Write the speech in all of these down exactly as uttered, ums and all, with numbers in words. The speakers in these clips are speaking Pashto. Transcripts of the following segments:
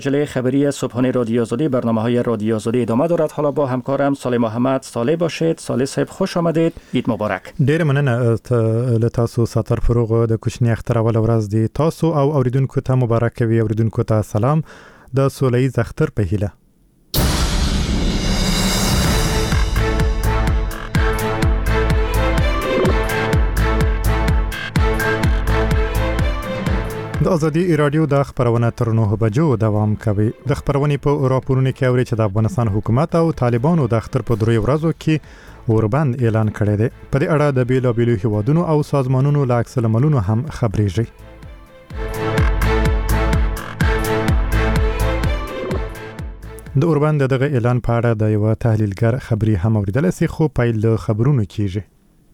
جلوی خبری صبحانه رادیو آزادی برنامه های رادیو آزادی ادامه دارد. حالا با همکارم صالح محمد صالح باشید. صالح صاحب خوش آمدید. عید مبارک. ډیر مننه تاسو ساتر فروغ د کوچنی اختر اول ورځ دی. تاسو او اوریدونکو ته مبارک وي. اوریدونکو ته سلام د سوله‌ییز اختر په هیله. د ازادي رادیو د خبرونه تر نهه بجو دوام کوي. د خبرونې په راپورونو کې اوري چې د افغانستان حکومت او طالبانو د اختر په دروي ورځو کې اوربند اعلان کړی دی. په دې اړه د بیلابیلو هیوادونو او سازمانونو له عکس العملونو هم خبرېږي. د اوربند دغه اعلان په اړه د یو تحلیلګر خبري هم اوریدل سي، خو پیل د خبرونو کیږي.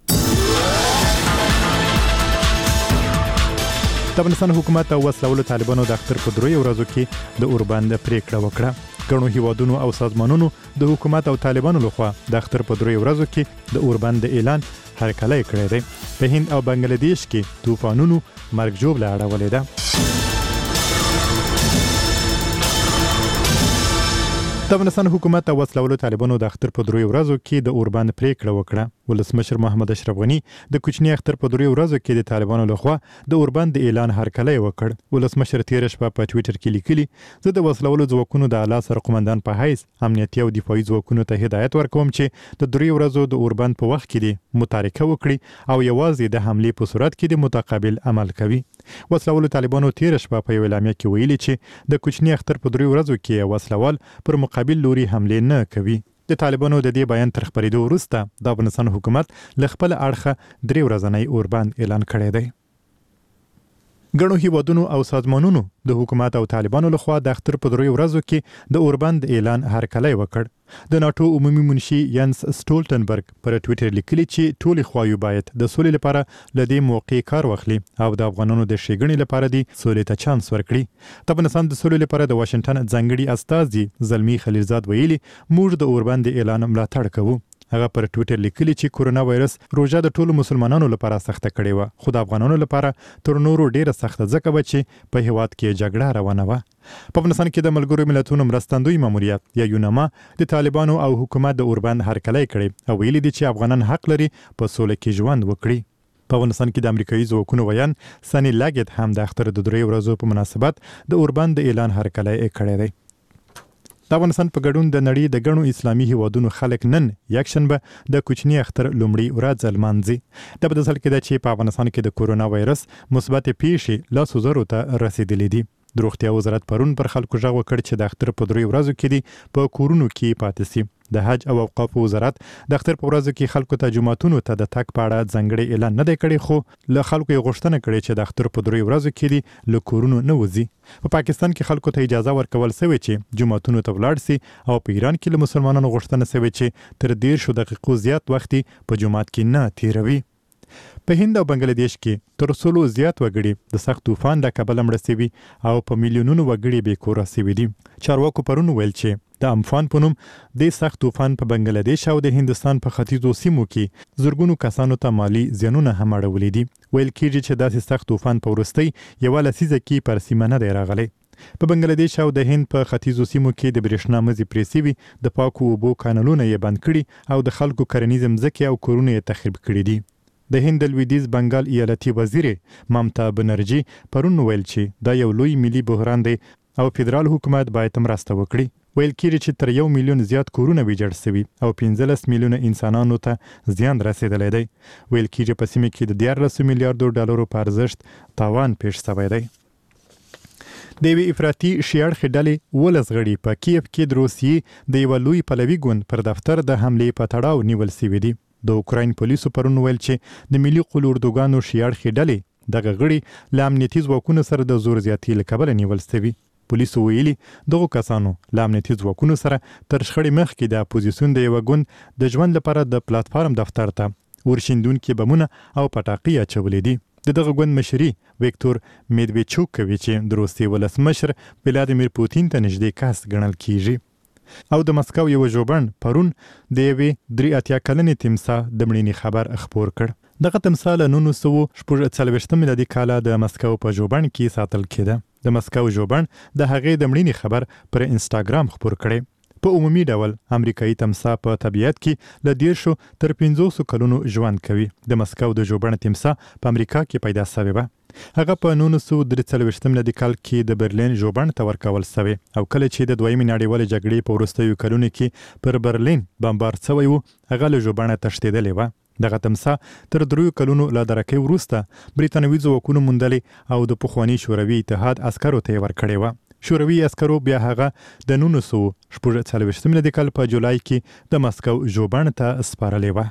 د افغانستان حکومت او وسلوالو طالبانو د اختر په دروي ورځو کې د اوربند پریکړه وکړه. ګڼو هیوادونو او سازمانونو د حکومت او طالبانو لخوا د اختر په دروي ورځو کې د اوربند اعلان هرکلی کړی دی. په هند او بنگلاديش کې طوفانونو مرګ ژوبله اړولې ده. د افغانستان حکومت او وسلوالو طالبانو د اختر په دروي ورځو کې د اوربند پریکړه وکړه. ولسمشر محمد اشرف غنی د کوچنی اختر په دروي ورځو کې د طالبانو لخوا د اوربند اعلان هرکلی وکړ. ولسمشر تیر شپه په ټوئیټر کې لیکلي، زه د وسلوالو ځواکونو د اعلی سرقومندان په حیث امنیتي او دفاعي ځواکونو ته هدایت ورکوم چې د دروي ورځو د اوربند په وخت کې د متارکه وکړي او یوازې د حملې په صورت کې د متقابل عمل کوي. وسلوالو طالبانو تیر شپه په یو اعلامیه کې ویلي چې د کوچنی اختر په دروي ورځو کې وسلوال پر مقابل لوري حمله نه کوي. د طالبانو د دې بیان تر خبرېدو وروسته د افغانستان حکومت له خپل اړخه درې ورځنی اوربند اعلان کړی دی. ګڼو هیوادونو او سازمانونو د حکومت او طالبانو لخوا د اختر په دروي ورځو کې د اوربند اعلان هرکلی وکړ. د ناتو عمومي منشي ینس سټولټنبرګ پر ټوئیټر لیکلي چې ټول خوايو باید د سولې لپاره لدې موقع کار واخلي او د افغانانو د ښېګڼې لپاره دی سولې ته چانس ورکړي. د افغانستان د سولې لپاره د واشنگټن ځانګړي استازي زلمی خلیلزاد ویلي، موږ د اوربند اعلان ملاتړ کوو. هغه پر ټوئیټر لیکلي چې کورونا وایرس روژه د ټولو مسلمانانو لپاره سخته کړې و، خو د افغانانو لپاره تر نورو ډیره سخته ځکه به چې په هیواد کې جګړه روانه وه. په افغانستان کې د ملګرو ملتونو مرستندوی ماموریت یا یوناما د طالبانو او حکومت د اوربند هرکلی کړی او ویلي دي چې افغانان حق لري په سوله کې ژوند وکړي. په افغانستان کې د امریکایي ځواکونو ویان سنی لاګټ هم د اختر د دروي ورځو په مناسبت د اوربند اعلان هرکلی کړی دی. د افغانستان په ګډون د نړۍ د ګڼو اسلامي هیوادونو خلک نن یکشنبه د کوچنی اختر لومړی ورځ لمانځي. د په داسې کې ده چې په افغانستان کې د کورونا وایرس مثبت پیښې لسو زرو ته رسیدلې دي. د روغتیا وزارت پرون پر خلکو غږ وکړ چې د اختر په دروي ورځو کې دي په کورونو کې پاتې سي. د حج او اوقافو وزارت د اختر په ورځو کې خلکو ته جمعتونو ته د تګ په اړه ځانګړی اعلان نه دی کړی، خو له خلکو یې غوښتنه کړې چې د اختر په دروي ورځو کې دي له کورونو نه وځي. په پاکستان کې خلکو ته اجازه ورکول سوې چې جمعتونو ته ولاړ سي او په ایران کې له مسلمانانو غوښتنه سوې چې تر دیرشو دقیقو زیات وخت په جمعات کې نه تیروي. په هند او بنگلاديش کې تر سلو زیات وګړي د سخت طوفان له کبله مړه شوي او په میلیونونو وګړي بې کوره شوي دي. چارواکو پرون ویل چې د امفان په نوم د سخت طوفان په بنگلاديش او د هندستان په ختیځو سیمو کې زرګونو کسانو ته مالی زیانونه هم اړولي دي. ویل کېږي چې داسې سخت طوفان په وروستۍ یوه لسیزه کې پر سیمه نه دی راغلی. په بنگلاديش او د هند په ختیځو سیمو کې د برېښنا مزي پرې سوي، د پاکو اوبو کانالونه یې بند کړي او د خلکو کرنیز مځکې او کورونه یې تخریب کړي دي. د هند لویدیز بنگال ایالتي وزیر ممتا بنرجي پرون ویل چې دا یو لوی ملي بحران دی او فدرال حکومت باید مرسته وکړي. ویل کېږي چې تر یو میلیون زیات کورونه ویجاړ شوي او پنځلس میلیونه انسانانو ته زیان رسېدلی دی. ویل کېږي په سیمه کې د دیارلسو میلیارډو ډالرو په ارزښت تاوان پیښ شوی دی. د یوې افراطي شیاړخې ډلې ولس غړي په کیف کې د روسیې د یوه لوی پلوي ګوند پر دفتر د حملې په تړاو نیول شوي دي. د اوکراین پولیسو پرون ویل چې د ملي قلوردوګانو شیاړخې ډلې دغه غړي له امنیتي ځواکونو سره د زور زیاتي له کبله نیول شوي. پولیسو ویلي دغو کسانو له امنیتي ځواکونو سره تر شخړې مخکې د اپوزیسیون د یوه ګوند د ژوند لپاره د پلاتفارم دفتر ته ورشیندونکي بمونه او پټاقۍ اچولې دي. د دغه ګوند مشري ویکتور میدویچوک کوي چې د روسیې ولسمشر ولادیمیر پوتین ته نږدې کس ګڼل کیږي. او د مسکو یو ژوبڼ پرون د یوې درې اتیا کلنې تمساح د مړینې خبر خپور کړ. دغه تمثال نولس سوه شپږ څلوېښتم میلادي کال د مسکو په ژوبڼ کې ساتل کېده. د مسکو ژوبڼ د هغې د مړینې خبر پر انسټاګرام خپور کړی. په عمومي ډول امریکایي تمساح په طبیعت کې له دیرشو تر پنځوسو کلونو ژوند کوي. د مسکو د ژوبڼ تمساح په امریکا کې پیدا شوی و. هغه په نولس سوه درې څلوېښتم میلادي کال کې د برلین ژوبڼ ته ورکول شوی او کله چې د دویمې نړیوالې جګړې په وروستیو کلونو کې پر برلین بمبار شوی و، هغه له ژوبڼه تښتېدلی و. دغه تمساح تر دریو کلونو له درکې وروسته برېټانوي ځواکونو موندلې او د پخواني شوروي اتحاد عسکرو ته یې ورکړې وه. شوروي عسکرو بیا هغه د نولس سوه شپږ څلوېښتم میلادي کال په جولای کې د مسکو ژوبڼ ته سپارلې وه.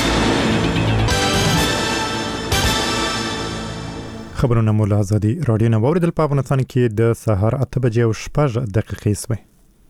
خبرونه مو له ازادي راډیو نه واورېدل. په افغانستان کې د سهار اته بجې او شپږ دقیقې سوې.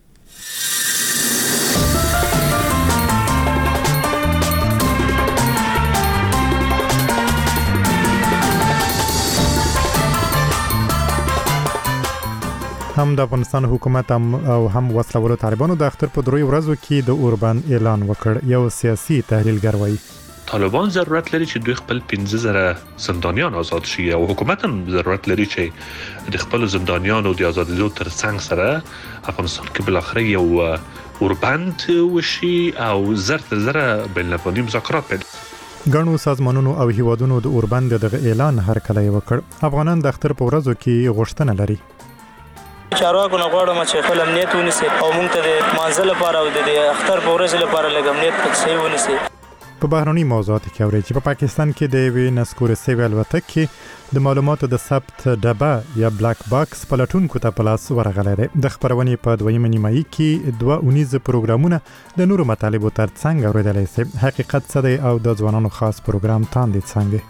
هم د افغانستان حکومت هم او هم وسلوالو طالبانو د اختر په دروي ورځو کې د اوربان اعلان وکړ. یو سیاسي تحلیلګر وایي طالبان ضرورت لري چې دوی خپل پنځه زره زندانیان آزاد شي او حکومت هم ضرورت لري چې د خپل زندانیانو د آزادېدو تر څنګ سره افغانستان کې بل اخر یو اوربند وشي او زر تر زره بین الافغاني مذاکرات پیل. ګڼو سازمانونو او هیوادونو د اوربند دغه اعلان هرکلی وکړ. افغانان د اختر په ورځو کې غوښتنه لري. چارواکو نه غواړم چې خپل امنیت ونیسي او موږ ته د مانځه لپاره او د اختر په ورځ لپاره لږ امنیت پکې صحیح ونیسي. په بهرني موضوعاتو کې اوري چې په پاکستان کې د یوې نسکورې سوي الوتکې د معلوماتو د ثبت ډبه یا بلاک باکس پلټونکو ته په لاس ورغلی دی. د خپرونې په دویمه نیمایي کې دوه اونیزه پروګرامونه د نورو مطالبو تر څنګ اورېدلی سي. حقیقت څه دی او د ځوانانو خاص پروګرام تاندې څنګه.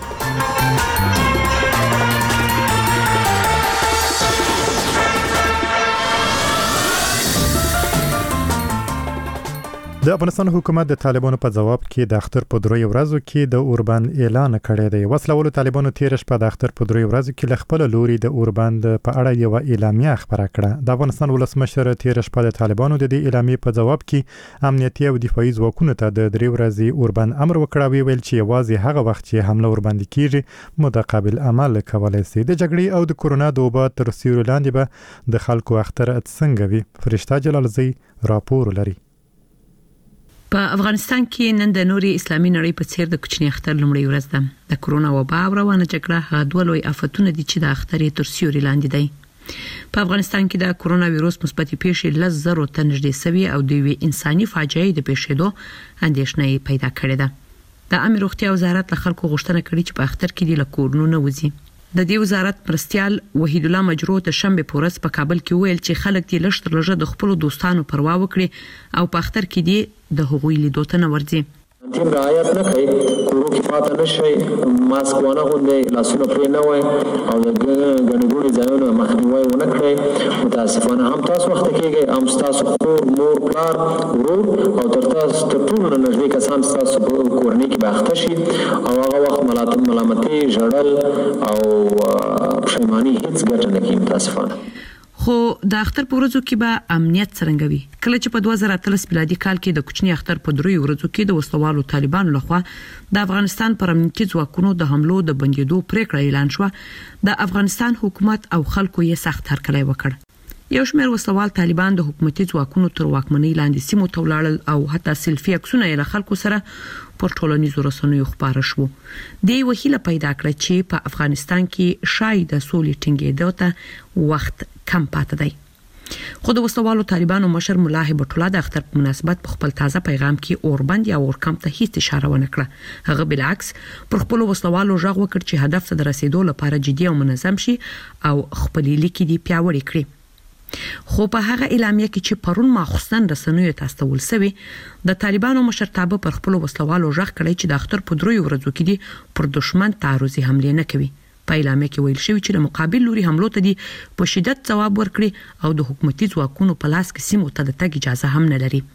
د افغانستان حکومت د طالبانو په جواب کې د اختر په دروي ورځو کې د اوربند اعلان کړی دی. وسلوالو طالبانو تیر شپه د اختر په دروي ورځو کې ل خپل لوري د اوربند په اړه یو اعلامیه خبره کړه. د افغانستان ولسمشر تیر شپه د طالبانو د دې اعلامیې په جواب کې امنیتي او دفاعي ځواکونو ته د درې ورځې اوربند امر وکړ. ویل چې یوازې هغه وخت چې حمله اوربند کیږي متقابل عمل کولای شي. د جګړې او د کورونا د وبا تر سیوري لاندې به د خلکو اختر څنګه وي. فرشته جلالزی راپور لري. په افغانستان کې نن د نوري اسلامي نړۍ په څیر د کوچني اختر لومړی ورځ ده. د کورونا وبا او روانه جګړه هغه دوه لوی آفتونه دي چې د اختر تر سیوري لاندې دي. په افغانستان کې د کورونا وایروس مثبتې پیښې لږ زرو ته نږدې سوي او د یوې انساني فاجعې د پیښېدو اندېښنه پیدا کړې ده. د عامه روغتیا وزارت له خلکو غوښتنه کړې چې په اختر کې د کورونو نه وځي. د دې وزارت مرستيال وحید الله مجرو ته شنبه پورس په کابل کې ویل چې خلک دې لښتر لږه د خپل دوستانو پروا وکړي او په اختر کې دې د هغوی لیدو ته نه ورځي. تیم رعایت نه کوي، کورو کې پاتې نشي، ماسک ونه غوندي، لاسونه پرې نه وای او د ګڼګوڼې ځایونو مخنیوي ونه کړي. متاسفانه هم تاسو وخت کېږي هم تاسو خور مور پلار ورور او تر تاسو تر ټولو نږدې کسان تاسو په کورنۍ کې باخته شي او هغه وخت ملاتړ ملامتي ژړل او پښیماني هیڅ ګټه نه کوي متاسفانه. خو د اختر په ورځو کې به امنیت څنګه وي؟ کله چې په دوه زره اتلس میلادي کال کې د کوچني اختر په دروي ورځو کې د وسلوالو طالبانو لخوا د افغانستان پر امنیتي ځواکونو د حملو د بندیدو پریکړه اعلان شو، د افغانستان حکومت او خلکو یې سخت هرکلی وکړ. یو شمېر وسلوال طالبان د حکومتي ځواکونو تر واکمنۍ لاندې سیمو ته ولاړل او حتی سلفي عکسونه یې له خلکو سره پر ټولنیزو رسنیو خپاره شو. د وحیله پیدا کړ چې په افغانستان کې شاید د سولې ټینګېدو ته وخت کم پاتې دی. خو د وسلوالو طالبانو مشر مولا هیبت الله د اختر په مناسبت په خپل تازه پیغام کې اوربند یا اورکم ته هیڅ اشاره ونه کړه. هغه بالعکس پر خپل وسلوالو ژغ وکړ چې هدف ته د رسیدو لپاره جدي او منظم شي او خپل لیکي دی پیاوړی کړي. خو په هغه اعلامیه کې چې پرون ماخصن رسنیو ته استول سوي، د طالبانو مشرتابه پر خپل وسلوالو ژغ کړی چې د اختر په دروي ورځو کې دي پر دشمن تعرضي حمله نه کوي. په اعلامیه کې ویل شوی چې د مقابل لوري حملو ته دي په شدت ځواب ورکړي او د حکومتي ځواکونو په لاس کې سیمو ته د تګ اجازه هم نه لري.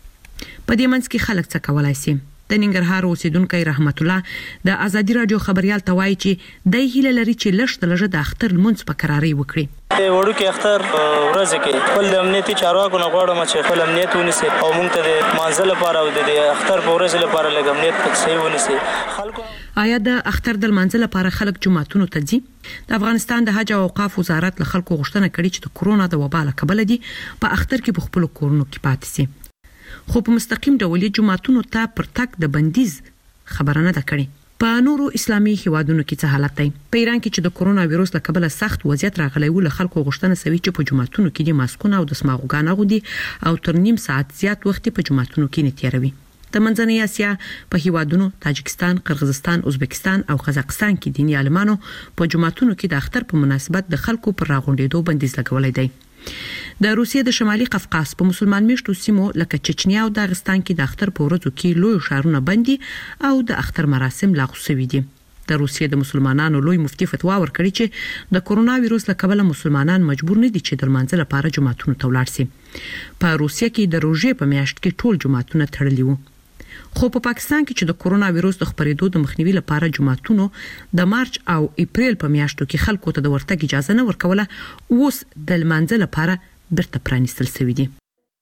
په دې منځ کې خلک څه کولای شي؟ د ننګرهار اوسیدونکو رحمت الله د ازادي رادیو خبريال ته وایي چې د هیله لري چې لښت لږه د اختر منځ په قراري وکړي. وړو کې اختر ورځ کې خپل د امنیتي چارواکو نه غواړم چې خپل امنیت ونیسي او موږ ته د مانځل لپاره او د اختر په ورځ لپاره لږ امنیت پکې صحیح ونیسي. خلکو آیا د اختر د مانځل لپاره خلک جمعتونو ته ځي؟ د افغانستان د حج او اوقاف وزارت له خلکو غوښتنه کړې چې د کورونا د وبا له کبله دي په اختر کې په خپل کورونو کې پاتې شي. خو په مستقیم ډول جمعتونو ته پر تک د بندیز خبره نه ده کړې. په نورو اسلامي هیوادونو کې څه حالت دی؟ په ایران کې چې د کورونا وایروس له کبله سخت وضعیت راغلی و، له خلکو غوښتنه شوې چې په جمعتونو کې د ماسکونه او د سماغوګان اغوندي او تر نیم ساعت زیات وخت په جمعتونو کې نه تیروي. د منځنۍ اسیا په هیوادونو تاجکستان، قرغیزستان، ازبکستان او قزاقستان کې دیني عالمانو په جمعتونو کې د اختر په مناسبت د خلکو پر راغونډېدو بندیز لګولای دی. د روسیې د شمالي قفقاز په مسلمان میشتو سیمو لکه چچنیا او داغستان کې د اختر په ورځو کې لوی ښارونه بندي او د اختر مراسم لغوه شوي دي. د روسیې د مسلمانانو لوی مفتي فتوا ورکړي چې د کورونا وایروس له کبله مسلمانان مجبور نه دي چې د لمانځه لپاره جمعتونو ته ولاړ شي. په روسیې کې د روژې په میاشت کې ټول جمعتونه تړلي وو. خو په پاکستان کې چې د کورونا وایروس د خپرېدو د مخنیوي لپاره جمعتونو د مارچ او اپریل په میاشتو کې خلکو ته د ورتګ اجازه نه ورکوله، اوس د لمانځه لپاره بیرته پرانیستل شوي دي.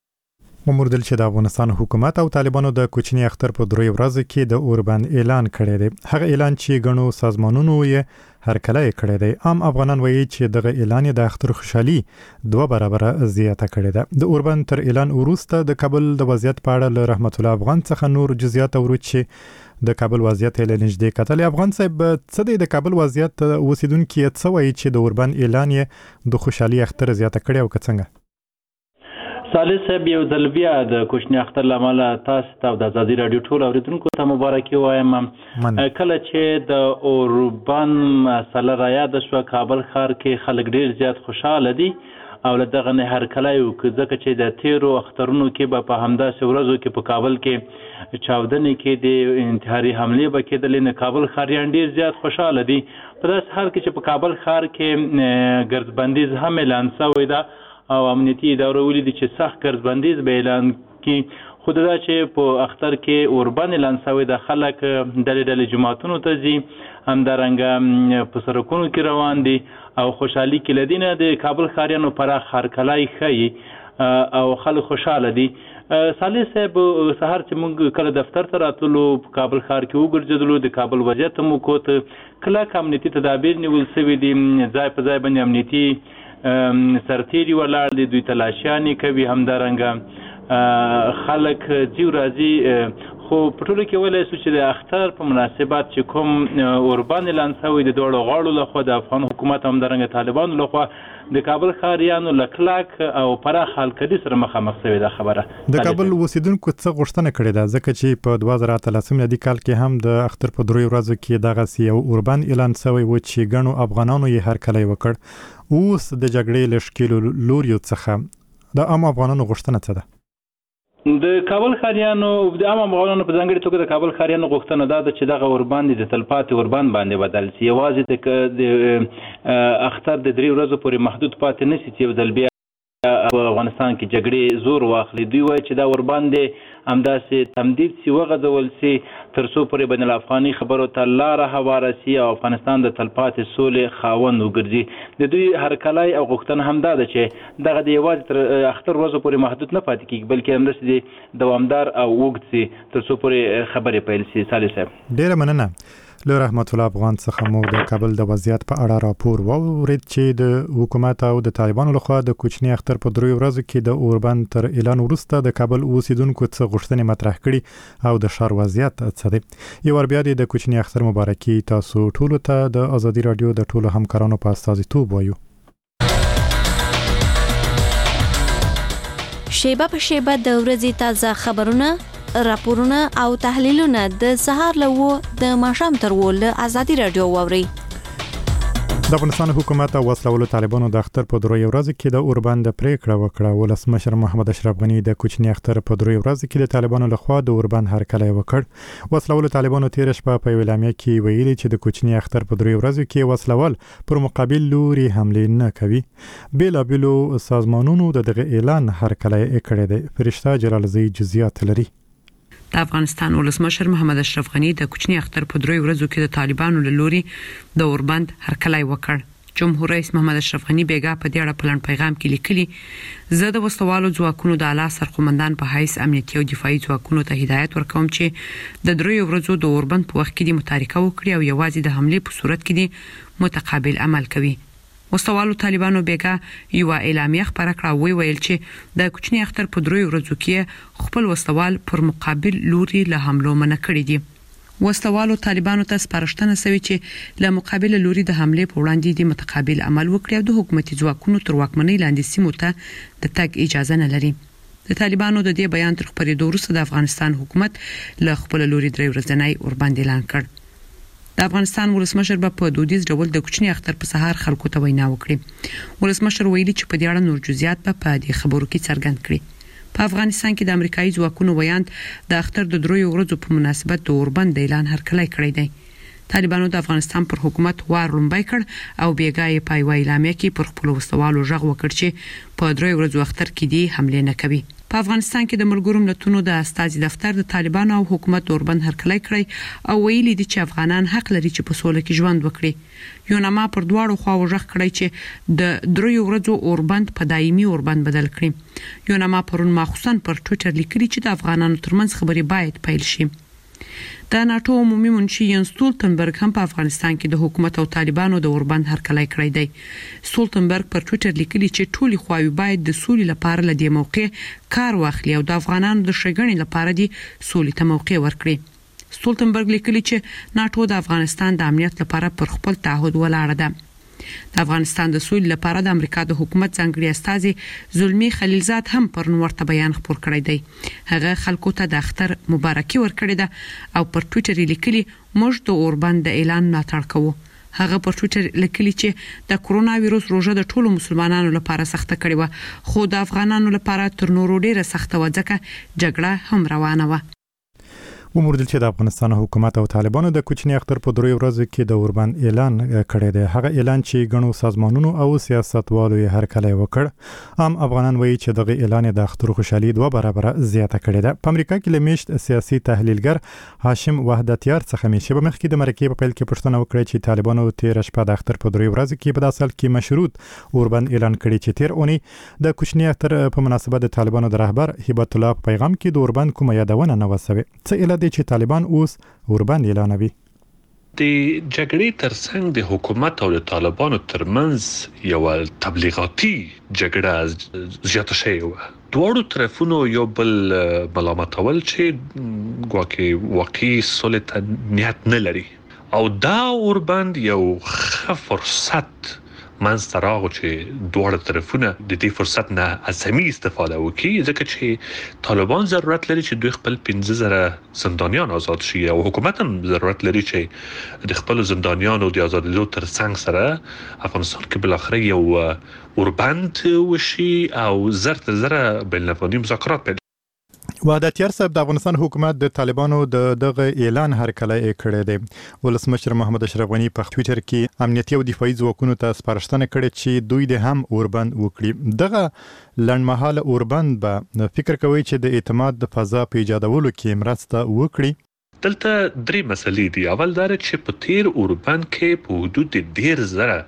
وموردل چې د افغانستان حکومت او طالبانو د کوچني اختر په دروي ورځ کې د اوربند اعلان کړی دی. هغه اعلان چې غنو سازمانونو یې هرکله کړی دی. عام افغانان وایي چې دغه اعلان د اختر خوشحالي دوه برابر زیاته کړی ده. د اوربند تر اعلان وروسته د کابل د وضعیت په اړه له رحمت الله افغان څخه نور جزئیات اورو چې د کابل وضعیت له نږدې کتل. افغان صاحب څه دی د کابل وضعیت اوسیدونکو څه وایي چې د اوربند اعلان یې د خوشحالي اختر زیاته کړی او څنګه؟ صالح صاحب یو ځل بیا د کوچني اختر لامل تاسو ته د ازادي رادیو ټول اوریدونکو ته مبارکي وایم. کله چې د اوربان مسله را یاد شو کابل ښار کې خلک ډیر زیات خوشاله دي او له دغه نه هر کله یو ځکه چې د تیرو اخترونو کې به په همداسې ورځو کې په کابل کې چاودنې کې د انتحاري حملې به کېدلې، نه کابل ښاریان ډیر زیات خوشاله دي. په داسې حال کې چې په کابل ښار کې ګردبندیز هم اعلان شوی ده او امنیتي ادارو ولیدي چې سخت ګردبندیز به اعلان کړي، خو دا چې په اختر کې اوربند اعلان شوی د خلک ډلې ډلې جماعتونو ته ځي، همدارنګه په سړکونو کې روان دي او خوشحالي کې لدینه د کابل ښاریانو پراخ هرکلی ښیي او خلک خوشحاله دي. صالح صاحب سهار چې موږ کله دفتر ته راتلو په کابل ښار کې وګرځېدلو د کابل وضعیت مو کوت کلک امنیتي تدابیر نیول شوي دي، ځای په ځای باندې امنیتي سرتیري ولاړ دي، دوی تلاشیانې کوي، همدارنګه خلک ځي راځي. خو په ټولو کې ویلی شو چې د اختر په مناسبت چې کوم اوربند اعلان شوی د دواړو غاړو لخوا د افغان حکومت همدارنګه طالبانو لخوا د کابل ښاریانو له کلک او پراخ هلکدي سره مخامخ شوې ده. خبره د کابل اوسیدونکو څه غوښتنه کړې ده ځکه چې په دوه زره اتلسم میلادي کال کې هم د اختر په دروي ورځو کې دغسې یو اوربند اعلان شوی و چې ګڼو افغانانو یې هرکلی وکړ. اوس د جګړې له ښکېلو لوریو څخه د عام افغانانو غوښتنه څه ده؟ د کابل ښاریانو د عام افغانانو په ځانګړې توګه د کابل ښاریانو غوښتنه دا ده چې دغه اوربند د تلپاتې اوربند باندې بدل شي، یوازې د اختر د درې ورځو پورې محدود پاتې نه شي چې یو ځل بیا په افغانستان کې جګړې زور واخلي. دوی وایي چې دا اوربند همداسې تمدید شي، وغځول شي تر څو پورې بین الافغاني خبرو ته لاره هواره شي او افغانستان د تلپاتې سولې خاوند وګرځي. د دوی هرکلی او غوښتنه همدا ده چې دغه د یوازې تر اختر ورځو پورې محدود نه پاتې کېږي بلکې همداسې دوامدار او اوږد شي تر څو پورې خبرې پیل شي. صالح صاحب ډېره مننه. له رحمت الله افغان څخه مو د کابل د وضعیت په اړه راپور واورید چې د حکومت او د طالبانو لخوا د کوچني اختر په دروي ورځو کې د اوربند تر اعلان وروسته د کابل اوسیدونکو څه غوښتنې مطرح کړي او د ښار وضعیت څه دی. یو ور بیا د کوچني اختر مبارکي تاسو ټولو ته د ازادي رادیو د ټولو همکارانو په استازیتوب وایو. شیبه په شیبه د ورځې تازه خبرونه، راپورونه او تحلیلونه د سهار له د ماښام تر له ازادي رادیو واوري. د افغانستان حکومت او وسلوالو طالبانو د اختر په دروي ورځ کې د اوربند پریکړه وکړه. ولسمشر محمد اشرف غنی د کوچني اختر په دروي ورځ کې د طالبانو لخوا د اوربند هرکلی وکړ. وسلوالو طالبانو تیر شپه په اعلامیه کې ویلي چې د کوچني اختر په دروي ورځ کې وسلوال پر مقابل لوري حمله نه کوي. بیلابیلو سازمانونو دغه اعلان هرکلی کړی دی. فرشته جلالزی جزئیات لري. د افغانستان ولسمشر محمد اشرف غنی د کوچني اختر په دروي ورځو کې د طالبانو له لوري د اوربند هرکلی وکړ. جمهور رئیس محمد اشرف غنی بیګا په دې اړه په لړ پیغام کې لیکلي زه د وسوالو ځواکونو د اعلی سرقومندان په حیث امنیتي او دفاعي ځواکونو ته هدایت ورکوم چې د دریو ورځو د اوربند په وخت کې د متارکه وکړي او یوازې د حمله په صورت کې د متقابل عمل کوي. وسوالو طالبانو بیګا یو اعلامیه خبره کړه وی ویل چې د کوچنی اختر په دریو ورځو کې خپل وسوال پر مقابل لوري له حملو منع کړی دي. وسوالو طالبانو ته سپارښتنه شوې چې له مقابل لوري د حمله په وړاندې د متقابل عمل وکړي او د حکومتي ځواکونو تر واکمنۍ لاندې سیمو ته د تګ اجازه نه لري. د طالبانو د دې بیان تر خبرېدو وروسته د افغانستان حکومت له خپل لوري درې ورځنی اوربند اعلان کړ. د افغانستان ولسمشر په دودیز ډول د کوچنی اختر په سهار خلکو ته وینا وکړه. ولسمشر ویلي چې په دې اړه نور جزئیات په دې خبرو کې څرګند کړي. په افغانستان کې د امریکایي ځواکونو ویاند د اختر د دریو ورځو په مناسبت د اوربند اعلان هرکلی کړی دی. طالبانو د افغانستان پر حکومت وار لومبای کړ او بیګا یې په یو اعلامیه کې پر خپل وسوالو ژغ وکړ چې په دریو ورځو اختر کې دی حمله نه کوي. په افغانستان کې د ملګرو ملتونو د استازي دفتر د طالبانو او حکومت اوربند هرکلی کړی او ویلي دي چې افغانان حق لري چې په سوله کې ژوند وکړي. یوناما پر دواړو خواو ژغ کړی چې د دریو ورځو اوربند په دایمي اوربند بدل کړي. یوناما پرون ماخصن پر ټوئیټر لیکلي چې د افغانانو ترمنځ خبرې باید پیل شي. د ناتو عمومي منشي ینس ستولتنبرګ هم په افغانستان کې د حکومت او طالبانو د اوربند هرکلی کړی دی. ستولتنبرګ پر ټوئیټر لیکلي چې ټولي خواوې باید د سولې لپاره له دې موقع کار واخلي او د افغانانو د ښېګڼې لپاره د سولې ته موقع ورکړي. ستولتنبرګ لیکلي چې ناتو د افغانستان د امنیت لپاره پر خپل تعهد ولاړه ده. د افغانستان د سولې لپاره د امریکا د حکومت ځانګړي استازي زلمی خلیلزاد هم پر نورته بیان خپور کړی دی. هغه خلکو ته د اختر مبارکي ورکړې ده او پر ټوئیټر لیکلي موږ د اوربند د اعلان ملاتړ کوو. هغه پر ټوئیټر لیکلي چې د کورونا وایروس روزه د ټولو مسلمانانو لپاره سخته کړې و خو د افغانانو لپاره تر نورو ډیره سخته و ځکه جګړه هم روانه و. وموردل چې د افغانستان حکومت او طالبانو د کوچنی اختر په دریو ورځو کې د اوربند اعلان کړی دی. هغه اعلان چې غنو سازمانونو او سیاستوالو یې هرکلی وکړ. عام افغانان وایي چې دغه اعلان د اختر خوشحالي دوه برابر زیاته کړې ده. په امریکا کې لمیشت سیاسي تحلیلګر هاشم وحدتیار څخه مې شبه مخکې د مرکې په پیل کې پوښتنه وکړه چې طالبانو تیر شپه د اختر په دریو ورځو کې په داسل کې مشروط اوربند اعلان کړی چې تیر اونۍ د کوچنی اختر په مناسبت د طالبانو د رهبر هبت الله په پیغام کې د اوربند کومه یادونه نه وسوي. څه اله دي چې طالبان اوس اوربند اعلانوي. د جګړې ترڅنګ د حکومت او د طالبانو ترمنځ یو تبلیغاتي جګړه زیاته شوې و. دواړو طرفونو یو بل ملامتول چې ګواکې واقعي صلح ته نیت نه لري او دا اوربند یو ښه فرصت منځته راغو چې دواړه طرفونه د دې فرصت نه عظمي استفاده وکړي ځکه چې طالبان ضرورت لري چې دوی خپل پنځه زره زندانیان آزاد شي او حکومت هم ضرورت لري چې د خپل زندانیانو د آزادېدو ترڅنګ سره افغانستان کې بل اخر یو اوربند وشي او زر تر زره بین الافغاني مذاکرات پیل. وحدتیار صاحب د افغانستان حکومت د طالبانو د دغه اعلان هرکلی کړی دی. ولسمشر محمد اشرف غنی په ټوئیټر کې امنیتي او دفاعي ځواکونو ته سپارښتنه کړې چې دوی د هم اوربند وکړي. دغه لنډمهاله اوربند به فکر کوي چې د اعتماد د فضا په ایجادولو کې مرسته وکړي. دلته درې مسلې دي. اول دا چې په تیر اوربند کې په حدود ډیر زره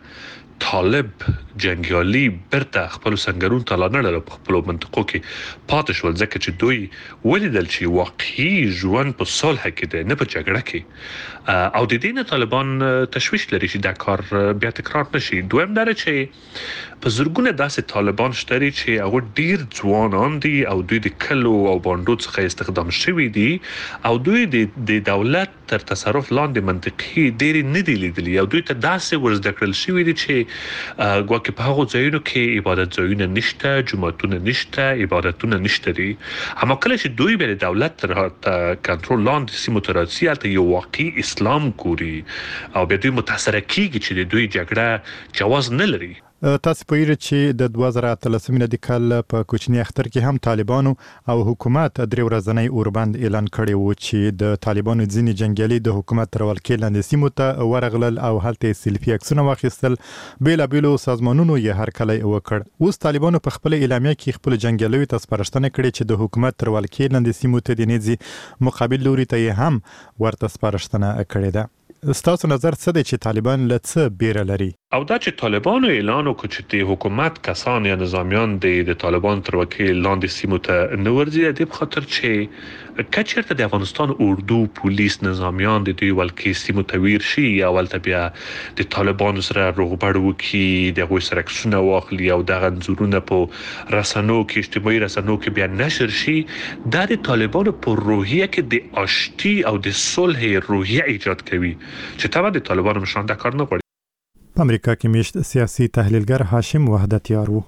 طالب جنگیالي برته خپل سنگرون ته لاندې په خپل منطقو کې پاتې شول ځکه چې دوی ولیدل چې واقعي ژوند په صلح کې دی نه په جګړه کې او د دې نه طالبان تشویش لري چې دا کار بیا تکرار نشي. دویم دا چې په زرګونه داسې طالبان شته چې هغه ډیر ځوانان دي او دوی د کلو او باندو څخه استخدام شوي دي او دوی د دولت تر تصرف لاندې منطقي ډیر نه دي لیدلي او دوی ته داسې ورزده کړل شوي دي چې ګواکې په هغو ځایونو کې عبادت ځایونه نشته، جوماتونه نشته، عبادتونه نشته دي. اما کله چې دوی به د دولت تر کنټرول لاندې سیمو ته راځي هلته یو واقعي اسلام ګوري او بیا دوی متاثره کیږي چې د دوی جګړه جواز نه لري. تاسو پوهیږئ چې د دوه زره اتلسمې د کال په کوچنی اختر کې هم طالبانو او حکومت درې ورځنی اوربند اعلان کړی و چې د طالبانو ځینې جنگیالي د حکومت تر ولکې لاندې سیمو ته ورغلل او هلته سیلفي عکسونه واخیستل. بیلابیلو سازمانونو یې هرکلی وکړ. اوس طالبانو په خپل اعلامیه کې خپل جنگیالیو ته سپارښتنه کړې چې د حکومت تر ولکې لاندې سیمو ته د نېزي مقابل لوري ته یې هم ورته سپارښتنه کړې ده. ستاسو نظر څه دی چې طالبان له څه بیره لري؟ او دا چې طالبانو اعلان وکړ چې د حکومت کسان یا نظامیان د طالبان تر وکیل لاندې سیمو ته نه ورځي، د خاطر چې کچرته د افغانستان اردو پولیس نظامیان د دوی ولکې سیمو ته ویر شي یا ولته بیا د طالبانو سره روغبړ وکړي، د هغوی سره عکسونه واخلي او دغه انځورونه په رسنیو کې اجتماعي رسنیو کې بیا نشر شي، دا د طالبانو په روحیه کې د آشتی او د صلح روحیه ایجاد کوي چې طبعا د طالبانو مشران دا کار نه غواړي. په امریکا کې میشت سیاسي تحلیلګر هاشم وحدتیار وو.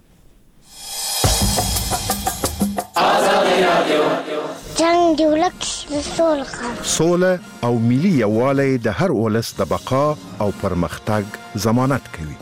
جنگ دی ولک سوله سوله او ملي یووالی د هر ولس د بقا او پرمختګ ضمانت کوي.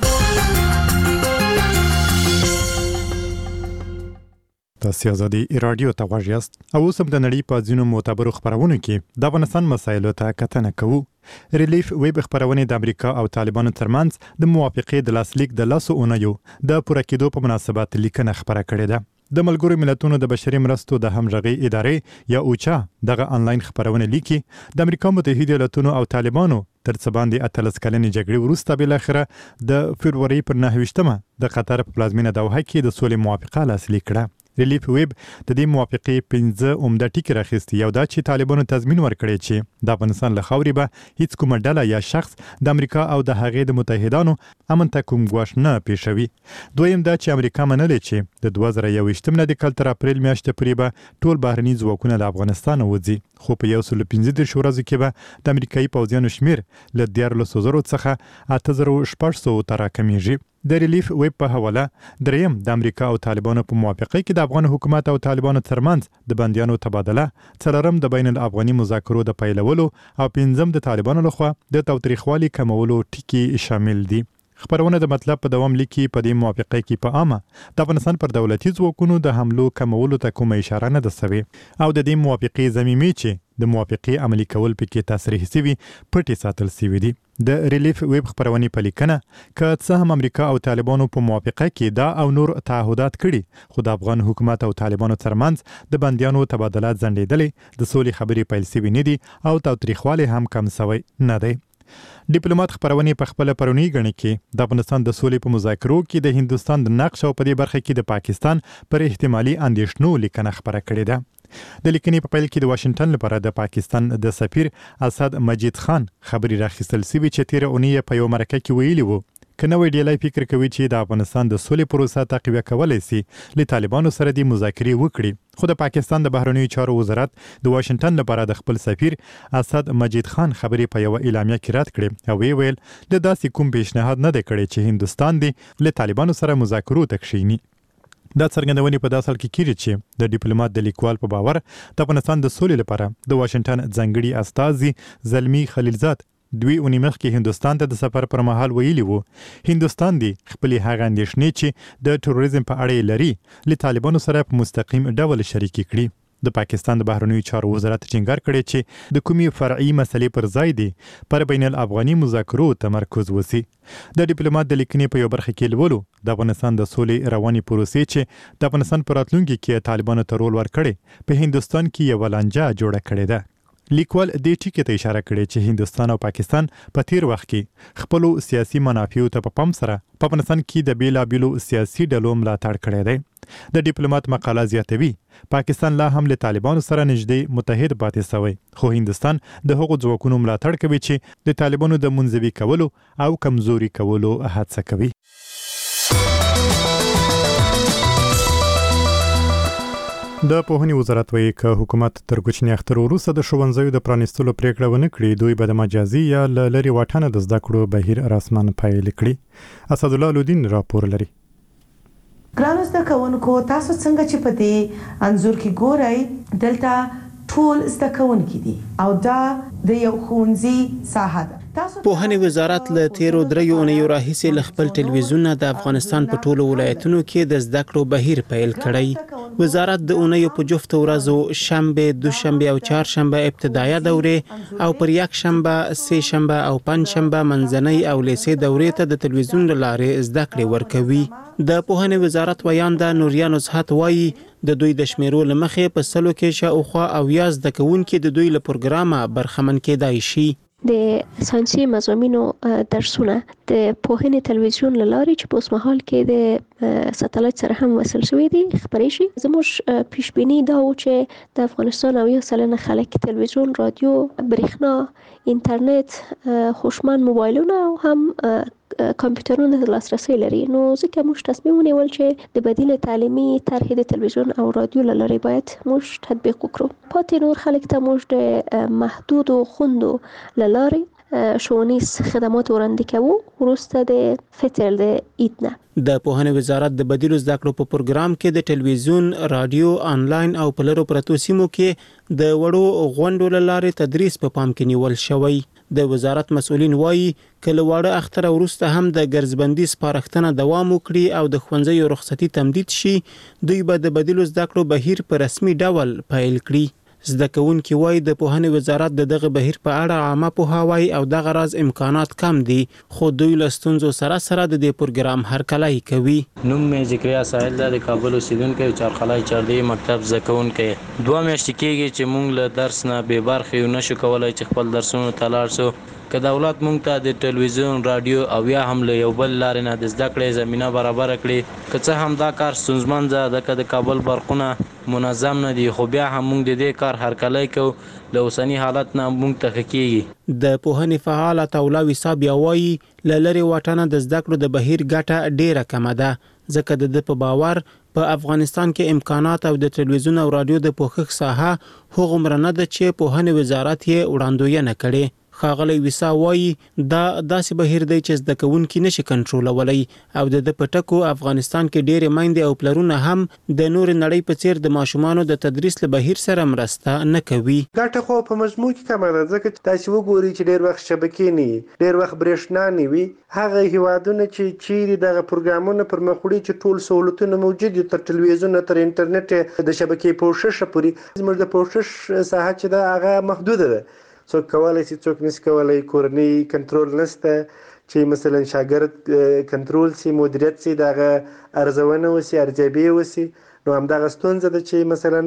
تاسو ازادي رادیو ته غواړئ او اوس هم د نړۍ په ځینو معتبرو خبرونو کې د افغانستان مسایلو ته کتنه کوو. ریلیف ویب خبرونه د امریکا او طالبانو ترمنځ د موافقې د لاسلیک د لاسو اونیو د پوره کېدو په مناسبت لیکنه خبره کړې ده. د ملګرو ملتونو د بشري مرستو د همغږي ادارې یا اوچا دغه انلاین خبرونه لیکي د امریکا متحده ایالاتونو او طالبانو تر څه باندې اتلس کلنې جګړې وروسته بل اخره د فبرवरी پر نهه ویشتمه د قطر په پلازمینه دوحه کې د سولې موافقه لاسلیک کړه. ریلیف ویب د دې موافقې پنځه عمده ټکي راخستي، یو دا چې طالبانو تضمین ورکړي چې د افغانستان له خاورې به هیڅ کومه ډله یا شخص د امریکا او د هغې د متحدانو امن ته کوم ګواښ نه پیښوي. دویم دا چې امریکا منلې چې د دوه زره یوویشتم نه د کال تر اپریل میاشتې پورې به ټول بهرني ځواکونه له افغانستان وځي، خو په یو سل پنځه دېرش ورځو کې به د امریکایي پوځیانو شمیر له دیارلسو زرو څخه اته زره شپږ سوه ته راکمیږي. د ریلیف ویب په حواله دریم د امریکا او طالبانو په موافقه کې د افغان حکومت او طالبانو ترمنځ د بندیانو تبادله، څلورم د بین الافغاني مذاکرو د پیلولو او پنځم د طالبانو لخوا د تاوتریخوالي کمولو ټکي شامل دي. خبرونه د مطلب په دوام لیکي په دې موافقه کې په عامه د افغانستان پر دولتي ځواکونو د حملو کمولو ته کومه اشاره نه ده سوې او د دې موافقې ضمیمې چې د موافقې عملي کول پکې تصریح شوي پټې ساتل شوي دي. د ریلیف ویب خبرونې په لیکنه که څه هم امریکا او طالبانو په موافقه کې دا او نور تعهدات کړي، خو د افغان حکومت او طالبانو ترمنځ د بندیانو تبادله ځنډېدلې، د سولې خبرې پیل شوي نه دي او تاوتریخوالی هم کم شوی نه دی. ډیپلوماټ خبرونه په خپل پرونی غني کې د افغانستان د سولې په مذاکرو کې د هندستان د نقش او په دې برخه کې د پاکستان پر احتمالي اندېښنو لیکنه خبره کړې ده. د لیکنې په پیل کې د واشنگټن لپاره د پاکستان د سفیر اسد مجید خان خبري راخیستل سوي چې تیر اونۍ په یو مرکه کې ویلي وو کنه ډیلای فکر کوي چې د افغانستان د سولې پروسه تقویه کولای شي له طالبانو سره د مذاکرې وکړي، خو د پاکستان د بهرنیو چارو وزارت د واشنگټن لپاره د خپل سفیر اسد مجید خان خبري په یو اعلامیه کې رد کړې او ویل د داسې کوم پیشنهاد نه دی کړی چې هندستان دی له طالبانو سره مذاکرو ته کښیني. دا څرګندونې په داسې حال کې کیږي چې د ډیپلوماټ د لیکوال په باور د افغانستان د سولې لپاره د واشنگټن ځانګړي استازي زلمی خلیلزاد دوی اونۍ مخکې هندستان ته د سفر پر مهال ویلي وو هندستان دی خپل هغه اندېښنې چې د تروریزم په اړه لري له طالبانو سره په مستقیم ډول شریک کړي. د پاکستان د بهرنیو چارو وزارت ټینګار کړی چې د کومي فرعي مسلې پر ځای دی پر بین الافغاني مذاکرو تمرکز وسی. د ډیپلوماټ د لیکنې په یو برخه کې لولو د افغانستان د سولې رواني پروسې چې د افغانستان پر راتلونکي کې طالبانو ته رول ورکړي په هندستان کې یو لانجه جوړه کړې ده. لیکوال دې ټکي ته اشاره کړې چې هندستان او پاکستان په تیر وخت کې خپل سیاسي منافعو ته په پام سره په افغانستان کې د بیلابیلو سیاسي ډلو ملاتړ کړی دی. د ډیپلوماټ مقاله زیاتوي پاکستان لا هم له طالبانو سره نږدې متحد پاتې شوی، خو هندستان د هغو ځواکونو ملاتړ کوي چې د طالبانو د منځوي کولو او کمزوري کولو هڅه کوي. د پوهنې وزارت وایي چې حکومت تر کوچني اختر وروسته د ښوونځیو د پرانیستلو پریکړه ونه کړي، دوی به د مجازي یا لری واټن د زده کړو بهیر رسمن پیل کړي. اسد الله لودین راپور لري. ګرانو زده کوونکو، تاسو څنګه چې په دې انځور کې ګورئ دلته ټول زده کوونکي دي او دا د یو ښوونځي ساحه ده. پوهنې وزارت له تیرو دریو اونیو راهیسې له خپل ټلویزیون د افغانستان په ټولو ولایتونو کې د زده کړو بهیر پیل کړی. وزارت د اونیو په جفتو ورځو شنبه، دوشنبه او چهارشنبه ابتدایي دورې او پر یک شنبه، سه شنبه او پنځ شنبه منځنۍ او لیسې دورې ته د ټلویزیون له لارې زده کړې ورکوي. د پوهنې وزارت ویانده نوریا نصحت وایي د دوی د شمیرو لمخې په سلو کې شاوخوا او یا زده کوونکي د دوی له پروګرامه برخمن کېدای شي. د ساينسي مضامینو درسونه د پوهنې تلویزیون لارې چې په اوس مهال کې د ساتلایت سره هم وصل شوی دي خبرې شي. زموږ پیشبینی دا و چې د افغانستان او یو سلنه خلک تلویزیون، رادیو، برېښنا، انټرنیټ، خوشمن موبایلونه او هم کمپیوټرونه د لاسرسي لري. نو ځکه موږ تصمیم ونیول چې د بدیل تعلیمي طرحې د تلویزیون او رادیو لارې باید موږ تطبیق وکړو. پاتې نور خلک ته موږ د محدودو خوندو لارې ښوونیز خدمات وړاندې کوو وروسته د فطر د عید نه. د پوهنې وزارت د بدیلو زده کړو په پروګرام کې د ټلویزیون، رادیو، آنلاین او په لرو پرتو سیمو کې د وړو غونډو لارې تدریس په پام کې نیول شوی. د وزارت مسؤلین وایي کله واړه اختر وروسته هم د ګرځبندي سپارښتنه دوام وکړي او د ښوونځیو رخصتي تمدید شي، دوی به د بدیلو زده کړو بهیر په رسمي ډول پیل کړي. زده کوونکي وایي د پوهنې وزارت د دغه بهیر په اړه عامه پوهاوی او دغه راز امکانات کم دي، خو دوی له ستونزو سره سره د دې پروګرام هرکلی کوي. نوم مې ذکریا ساحل ده، د کابل اوسیدونکی، چارخلای چاردی مکتب زده کوونکی. دوه میاشتې کېږي چې موږ له درس نه بې برخې یو، نشو کولی چې خپل درسونو ته لاړ شو. که دولت موږ ته د ټلویزیون، رادیو او یا هم له یو بل لارې نه د زده کړې زمینه برابره کړي، که څه هم دا کار ستونزمن ده ځکه د کابل برقونه منظم نه دي، خو بیا هم موږ د دې کار هرکلی کوو. له اوسني حالت نه موږ ته ښه کېږي. د پوهنې فعال عطاالله وصاب بیا وایي له لرې واټنه د زده کړو د بهیر ګټه ډیره کمه ده، ځکه د ده په باور په افغانستان کې امکانات او د ټلویزیون او رادیو د پوښښ ساحه هغومره نه ده چې پوهنې وزارت یې وړاندوینه کړي. ښاغلی ویسا وایي دا داسې بهیر دی چې زده کوونکي نشي کنټرولولی او د ده په ټکو افغانستان کې ډېرې میندې او پلرونه هم د نورې نړۍ په څیر د ماشومانو د تدریس له بهیر سره مرسته نه کوي. ګټه خو په مجموع کې کمه ده، ځکه چې تاسې وګورئ چې ډېر وخت شبکې نه وي، ډېر وخت برېښنا نه وي. هغه هیوادونه چې چیرې دغه پروګرامونه پر مخ وړي چې ټول سهولتونه موجود دي، تر تلویزیون تر انټرنیټ د شبکې پوښښ پورې، زموږ د پوښښ ساحه چې ده هغه محدوده ده. څوک کولی شي، څوک نشي کولی. کورنۍ کنټرول نشته چې مثلا شاګرد کنټرول سي، مدیریت سي، دغه ارزونه وسي، ارزیابي وسي. نو همدغه ستونزه ده چې مثلا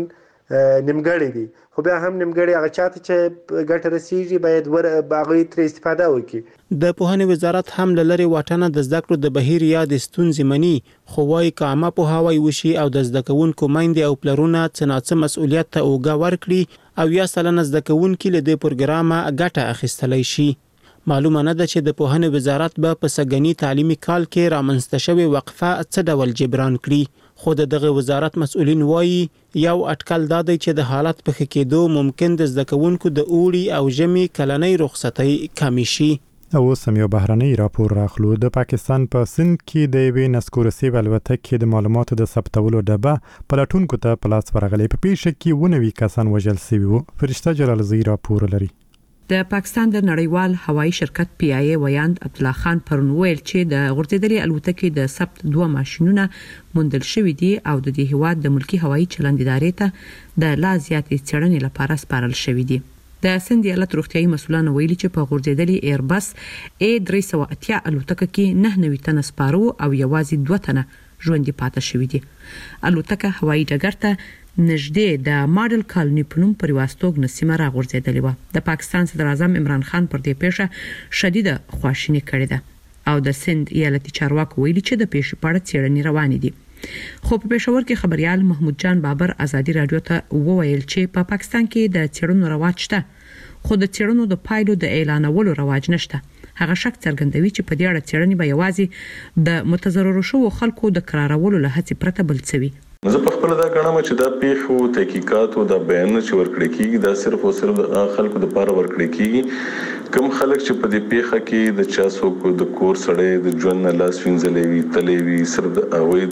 نیمګړی دي، خو بیا هم نیمګړی هغه چاته چې ګټه رسیږي باید ور هغوی ترې استفاده وکړي. د پوهنې وزارت هم له لرې واټنه د زده کړو د بهیر یا د ستونزې مني، خو وایي که عامه پوهاوی وشي او د زده کوونکو میندې او پلرونه څه ناڅه مسؤلیت ته اوږه ورکړي او یا سلنه زده کوونکي له دې پروګرامه ګټه اخیستلی شي. معلومه نه ده چې د پوهنې وزارت به په سږني تعلیمي کال کې رامنځته شوې وقفه څه ډول جبران کړي، خو د دغه وزارت مسؤلین وایي یو اټکل دا دی چې د حالت په ښه کېدو ممکن د زده کوونکو د اوړي او ژمي کلنۍ رخصتۍ کمې شي. او اوس هم یو بهرنی راپور راخلو. د پاکستان په سند کې د یوې نسکورسیب الوتکې د معلوماتو د ثبتولو ډبه پلټونکو ته په لاس ورغلی. په پیښه کې اووه نوي کسان وژل شوي وو. فرشته جلالزی راپور لري. د پاکستان د نړیوال هوایي شرکت پی آی ای ویاند عبدالله خان پرون ویل چې د غورځېدلې الوتکې د ثبت دوه ماشینونه موندل شوي دي او د دې هیواد د ملکی هوایي چلند ادارې ته د لا زیاتې څېړنې لپاره سپارل شوي دي. د سند ایالت روغتیايي مسؤلانو ویلي چې په غورځېدلې ایربس ای درې سوه اتیا الوتکه کې نه نوي تنه سپارو او یوازې دوه تنه ژوندي پاتې شوي دي. الوتکه هوایي ډګر ته نږدې د ماډل کالونی په نوم پر واستوګ نسیمه راغورځېدلې وه. د پاکستان صدر اعظم عمران خان پر دې پیښه شدیده خواشیني کړې ده او د سند ایالتي چارواکو ویلي چې د پیښې په اړه څېړنې روانې دي. خو په پېښور کې خبريال محمود جان بابر ازادي رادیو ته وویل چې په پاکستان کې د څېړنو رواج شته، خو د څېړنو د پایلو د اعلانولو رواج نشته. هغه شک څرګندوي چې په دې اړه څېړنې به یوازې د متضررو شوو خلکو د قرارولو له هڅې پرته بل څه وي. زه په خپل دا غواړم چې دا پیښو تحقیقات او دا بیان چې ورکړی کیږي دا صرف او صرف د خلکو لپاره ورکړی کیږي. کوم خلک چې په دې پیښه کې د چا څوک د کور سړی د ژوند نه لاس وینځلې وي، تلې وي، سر د هغوی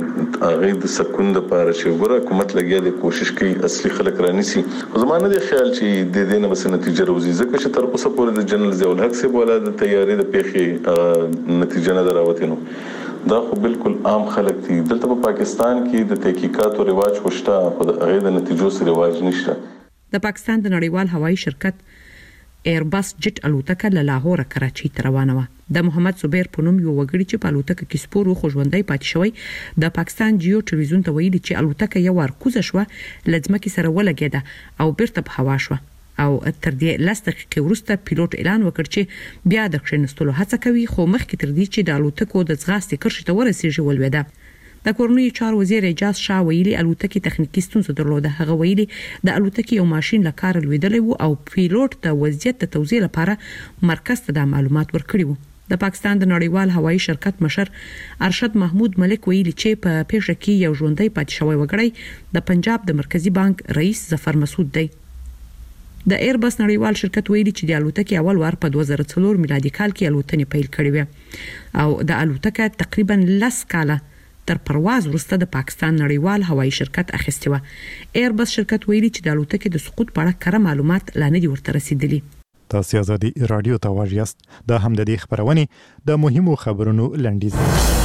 د هغوی د سکون لپاره چې ګوره حکومت لګیا دی کوشش کوي اصلي خلک رانیسي. زما نه دی خیال چې د دې نه بس نتیجه راوځي، ځکه چې تر اوسه پورې د جنرال ضیاء الحق صاحب ولا د تیاری د پیښې نتیجه نه راوته. نو دا خو بالکل عام خلک دي. دلته په پاکستان کې د تحقیقات او رواج خوشته، خو د هغه د نتیجو سره رواج نشته. د پاکستان د نړیوال هوایي شرکت ایربس جټ الوتکه له لاهور کراچۍ ته روانه وه. د محمد زبیر په نوم یو وګړي چې په الوتکه کې سپور و خو ژوندی پاتې شوی د پاکستان جیو ټلویزیون ته ویلي چې الوتکه یو ورکوزه شوه، له ځمکې سره ولګېده او بیرته په هوا شوه. او تر دې لس دقیقې وروسته پیلوټ اعلان وکړ چې بیا د کښینستلو هڅه کوي، خو مخکې تر دې چې د الوتکو د ځغاستې کرښې ته ورسیږي ولوېده. د کورنۍ چارو وزیر اعجاز شاه ویلي الوتکې تخنیکی ستونزه درلوده. هغه ویلي د الوتکې یو ماشين له کار لویدلی وو او پیلوټ د وضعیت د توضیح لپاره مرکز ته د معلومات ورکړي وو. د پاکستان د نړیوال هوایي شرکت مشر ارشد محمود ملک ویلي چې په پیښه کې یو ژوندۍ پاتې شوی وګړی د پنجاب د مرکزی بانک رئیس ظفر مسعود دی. د ایربس نړیوال شرکت ویلي چې د الوتکې اول وار په دوه زره څلور میلادي کال کې الوتنې پیل کړې وې او د الوتکې تقریبا لس کاله تر پرواز وروسته د پاکستان نړیوال هوایي شرکت اخیستی و. ایربس شرکت ویلي چې د الوتکې د سقوط په اړه کره معلومات لا نه دي ورته رسیدلي. تاسو آزادي رادیو ته واژیاست. دا هم د دې خبرونه د مهمو خبرونو لنډیز.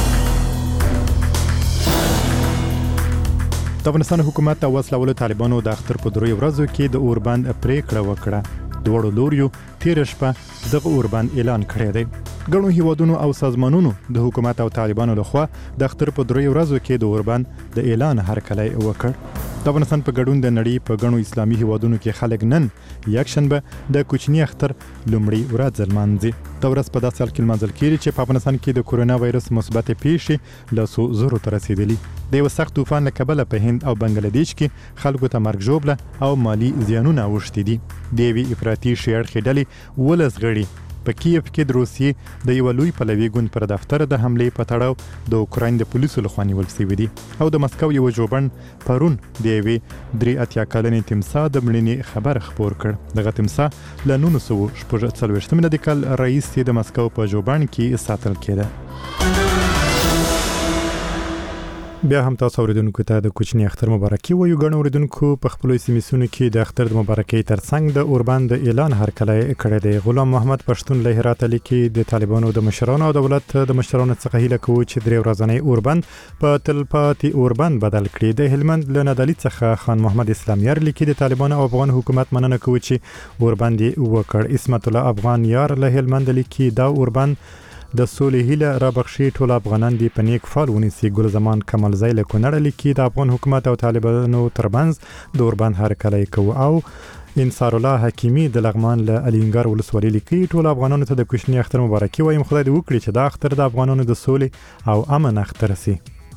د افغانستان حکومت او وسلوالو طالبانو د اختر په دروي ورځو کې د اوربند پریکړه وکړه. دوړو لوريو تیر شپه دغه اوربند اعلان کړی دی. ګڼو هیوادونو او سازمانونو د حکومت او طالبانو لخوا د اختر په دروي ورځو کې د اوربند د اعلان هرکلی وکړ. د افغانستان په ګډون د نړۍ په ګڼو اسلامي هیوادونو کې خلک نن یک شنبه د کوچنی اختر لومړی ورځ لمانځي. د ورځ په داسې حال کې لمانځل کېږي چې په افغانستان کې د کورونا وایرس مثبت پیښې له څو زرو ته رسیدلي. د یو سخت طوفان له کبله په هند او بنگلاديش کې خلکو ته مرګ ژوبله او مالی زیانونه اوښتي دي. د یوې افراطي شیعه ډلې ولس غړي په کیف کې د روسیې د یو لوی پلوي ګوند پر دفتر د حملې په تړاو د اوکراین د پولیسو لخوا نیول شوی دي او د مسکو یو جوبن پرون د یوې درې اتیا کلنې تمساح د مړینې خبر خپور کړ. دغه تمساح له نولس سوه شپږ څلوېښتم میلادي کال راهیسې د مسکو په جوبن کې ساتل کېده. بیا هم تاسو اوریدونکو ته د کوچنی اختر مبارکي وایو. ګڼ اوریدونکو په خپل سیمسونو کې د اختر د مبارکي ترڅنګ د اوربند اعلان هرکلی کړی دی. غلام محمد پښتون له هرات لیکي د طالبانو د مشرانو او دولت د مشرانو څخه هیله کوي چې درې ورځنی اوربند په تلپاتې اوربند بدل کړي. د هلمند له نادعلي څخه خان محمد اسلامیار لیکي د طالبانو او افغان حکومت مننه کوي چې اوربند وکړ. اسمت الله افغان یار له هلمند لیکي دا اوربند د سولې هیله را بخشي ټول افغانان دی په نیک فال ونیسي. ګل زمان کمالزی له کونړ لیکي د افغان حکومت او طالبانو ترمنځ د اوربند هرکلی کوي. او انصار الله حکیمی د لغمان له الینګار ولسوالۍ لیکي ټول افغانانو ته د کوچنی اختر مبارکي وایم. خدای دې وکړي چې دا اختر د افغانانو د سولې او امن اختر سي.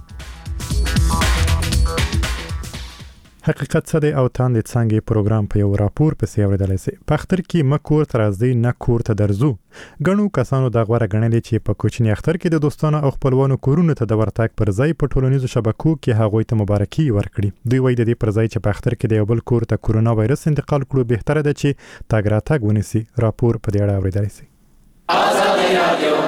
حقیقت څه دی او تاند څنګه پروګرام په یو راپور پسې اوریدل شي. په اختر کې مکور تر ازدي نه کور ته درځو. ګڼو کسانو د غوړه غنلې چې په کوچنی اختر کې د دوستانو او خپلوانو کورونو ته د ورتګ پر ځای په ټولنیزو شبکو کې هغوی ته مبارکي ورکړي. دوی وایي د دې پر ځای چې په اختر کې د یو بل کور ته کورونا وایرس انتقال کړو بهتره ده چې تاګ راتګ ونیسي. راپور په دې اړه اوریدل شي. آزادي رادیو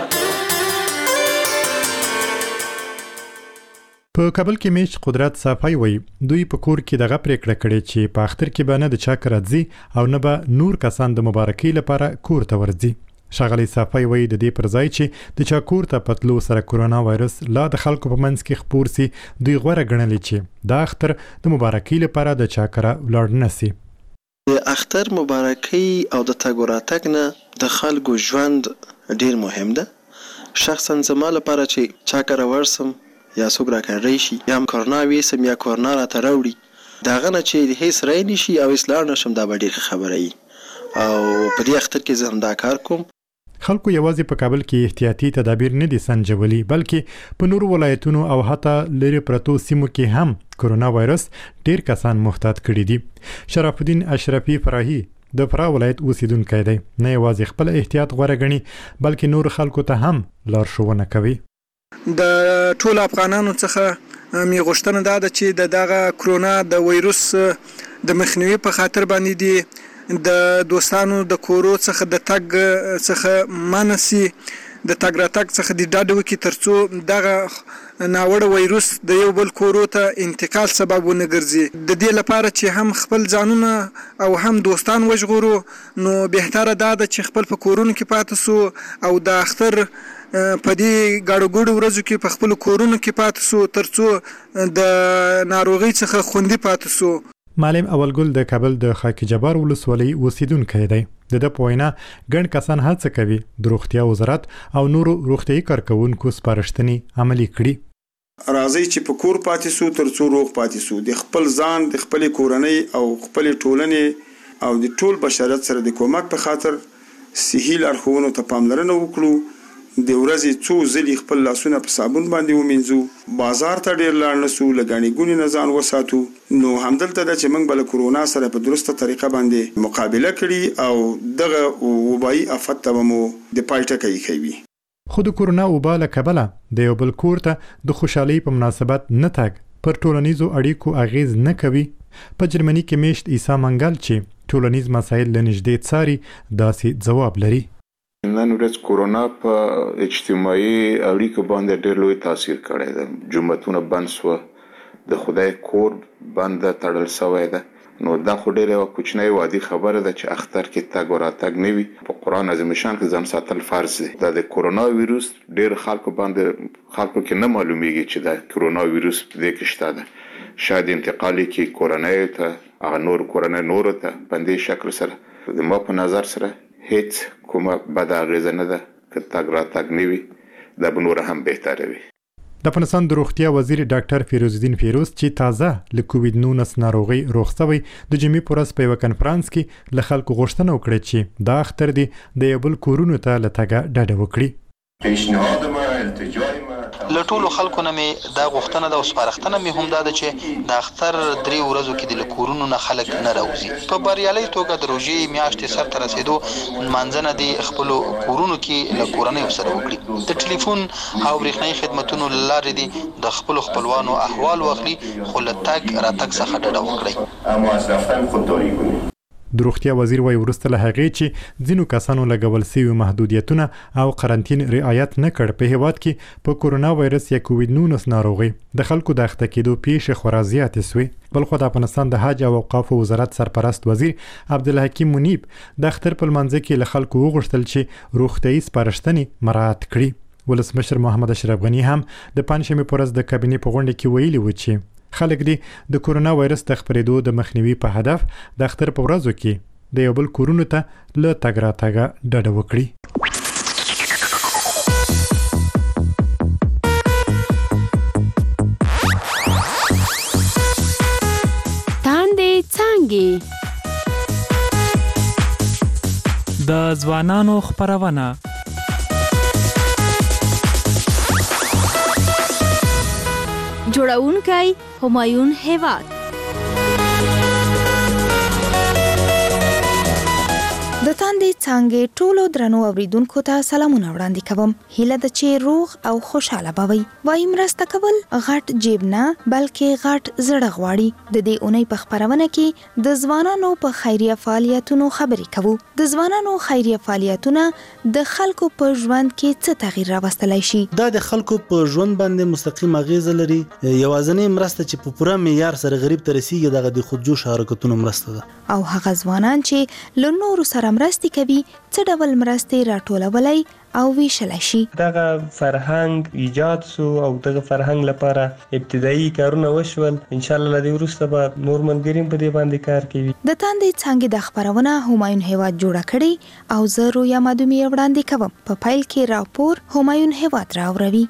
په کابل کې میش قدرت صافی وایي دوی په کور کې دغه پریکړه کړې چې په اختر کې به نه د چا کرځي او نه به نور کسان د مبارکۍ لپاره کور ته ورځي. ښاغلی صافی وایي د دې پر ځای چې د چا کور ته پتلو سره کورونا وایرس لا د خلکو په منځ کې خپور سي دوی غوره ګڼلې چې دا اختر د مبارکۍ لپاره د چا کره ولاړ نه سي. د اختر مبارکۍ او د تګ راتګ نه د خلکو ژوند ډیر مهم ده. شخصا زما لپاره چې چا کره ورسم یا څوک راکړی شي یا هم کورنا ویسم یا کورنا راته راوړي دغه نه چې هیڅ رای نشي او اصلاح نشم دا به ډېره خبره وي او په دې اختر کې زه هم دا کار کوم. خلکو یوازې په کابل کې احتیاطي تدابیر نه دي سنجولي بلکې په نورو ولایتونو او حتی لري پرتو سیمو کې هم کورونا وایرس ډیر کسان محتاط کړي دي. شرف الدین اشرفي فراهي د فراه ولایت اوسیدونکی دی. نه یوازې خپل احتیاط غوره ګڼي بلکې نور خلکو ته هم لارښوونه کوي. د ټول افغانانو څخه می غوښتنه ده چې د دغه کرونا د وایروس د مخنیوي په خاطر باندې دي د دوستانو د کورو څخه د تګ څخه منسي د تګ راتګ څخه د ډاډ وکي ترڅو دغه ناوړه وایروس د یو بل کورو ته انتقال سبب ونه ګرځي. د دې لپاره چې هم خپل ځانونه او هم دوستان وژغورو نو بهتره ده چې خپل په کورونو کې پاتې سو او د اختر په دې ګاډو ګوډو ورځو کې په خپل کورونو کې پاتې سو ترڅو د ناروغي څخه خوندي پاتې سو. معلم اولګل د کابل د خاکی جبار ولسوالۍ اوسیدونکی دی. د د پوینا ګڼ کسان هڅه کوي د روغتیا وزارت او نورو روغتیايي کارکونکو سپارښتنې عملي کړي. راځي چې په کور پاتې سو ترڅو روغ پاتې سو. د خپل ځان د خپل کورنۍ او خپل ټولنې او د ټول بشریت سره د کومک په خاطر صحي لارښوونو ته پاملرنه وکړو. د ورځې څو ځلې خپل لاسونه په صابون باندې ومینځو، بازار ته ډیر لاړ نسو، لګانې ګونې نه ځان وساتو. نو همدلته ده چې موږ به له کورونا سره په درسته طریقه باندې مقابله کړي او دغه وبایي افت ته مو د پای ټکی کوي. خو د کورونا وبا له کبله د یو بل کور ته د خوشحالۍ په مناسبت نه تګ پر ټولنیزو اړیکو اغیز نه کوي. په جرمني کې میشت عیسی منګل چې ټولنیز مسایل له نږدې څاري داسې ځواب لري. نن ورځ کورونا په اجتماعي اړیکو باندې ډېر لوی تاثیر کړی دی. جوماتونه بند سوه، د خدای کور بند تړل شوی ده. نو دا خو ډېره یوه کوچنۍ وادي خبره ده چې اختر کې تګ و راتګ نه وي. په قرآن عظیم شان کې ځان ساتل فرض دی. دا د کورونا ویروس ډېر خلکو باندې خلکو کې نه معلومیږي چې دا کورونا ویروس په دې کې شته ده. شاید انتقالي کې کورنۍ ته هغه نور کورنۍ نورو ته په دې شکل سره د ما په نظر سره هیڅ کومه بده اغیزه نه ده که تګ راتګ نه وي. دا به نوره هم بهتره وي. د افغانستان د روغتیا وزیر ډاکټر فیروز الدین فیروز چې تازه له کووډ نولس ناروغي روغ شوی د جمعې په ورځ په یوه کنفرانس کې له خلکو غوښتنه وکړه چې دا اختر دی د یو بل کورونو ته له تګه ډډه وکړي. پیشنهاد ما التجای ما له ټولو خلکو نه مې دا غوښتنه ده او سپارښتنه مې هم دا ده چې د اختر درې ورځو کې د له کورونو نه خلک نه راوځي. په بریالۍ توګه د روژې میاشتې سرته رسېدو لمانځنه د خپلو کورونو کې له کورنیو سره وکړي. د ټلیفون او برېښنایي خدمتونو له لارې دې د خپلو خپلوانو احوال واخلي، خو له تګ راتګ څخه ډډه وکړئ. اما از رفتن خودداری کنید. د روغتیا وزیر وایي وروسته له هغې چې ځینو کسانو لګول شوي محدودیتونه او قرنطین رعایت نه کړ په هېواد کې په کورونا وایرس یا کووډ نولس ناروغي د خلکو د اخته کېدو پیښې خورا زیاتې سوې. بلخو د افغانستان د حج او اوقافو وزارت سرپرست وزیر عبدالحکیم منیب د اختر په لمانځه کې له خلکو وغوښتل چې روغتیایي سپارښتنې مراعات کړي. ولسمشر محمد اشرف غني هم د پنجشنبې په ورځ د کابینې په غونډه کې ویلي و چې خلک دې د کورونا وایرس د خپرېدو د مخنیوي په هدف د اختر په ورځو کې د یو بل کورونو ته له تګ راتګه ډډه وکړي. تاندې څانګې د ځوانانو خپرونه جوړونکی همایون هیواد. د تاندې څانګې ټولو درنو اوریدونکو ته سلامونه وړاندې کوم. هیله ده چې روغ او خوشاله بوي. وایي مرسته کول غټ جیب نه بلکې غټ زړه غواړي. د دې اونۍ په خپرونه کې د ځوانانو په خیریه فعالیتونو خبرې کوو. د ځوانانو خیریه فعالیتونه د خلکو په ژوند کې څه تغییر راوستلی شي؟ دا د خلکو په ژوند باندې مستقیم اغیزه لري. یوازینۍ مرسته چې په پوره معیار سره غریب ته رسیږي دغه د خودجوش حرکتونو مرسته ده. او هغه ځوانان چې له نورو سره مرستې کوي څه ډول مرستې راټولولی او ویشلی شي؟ دغه فرهنګ ایجاد سو او دغه فرهنګ لپاره ابتدایي کارونه وشول. ان شاء الله له دې وروسته به نور ملګري په دې باندې کار کوي. د تاندې څانګې د خپرونه همایون هیواد جوړه کړې او زه رویا مادومي وړاندې کوم. په پیل کې راپور همایون هیواد راوروي.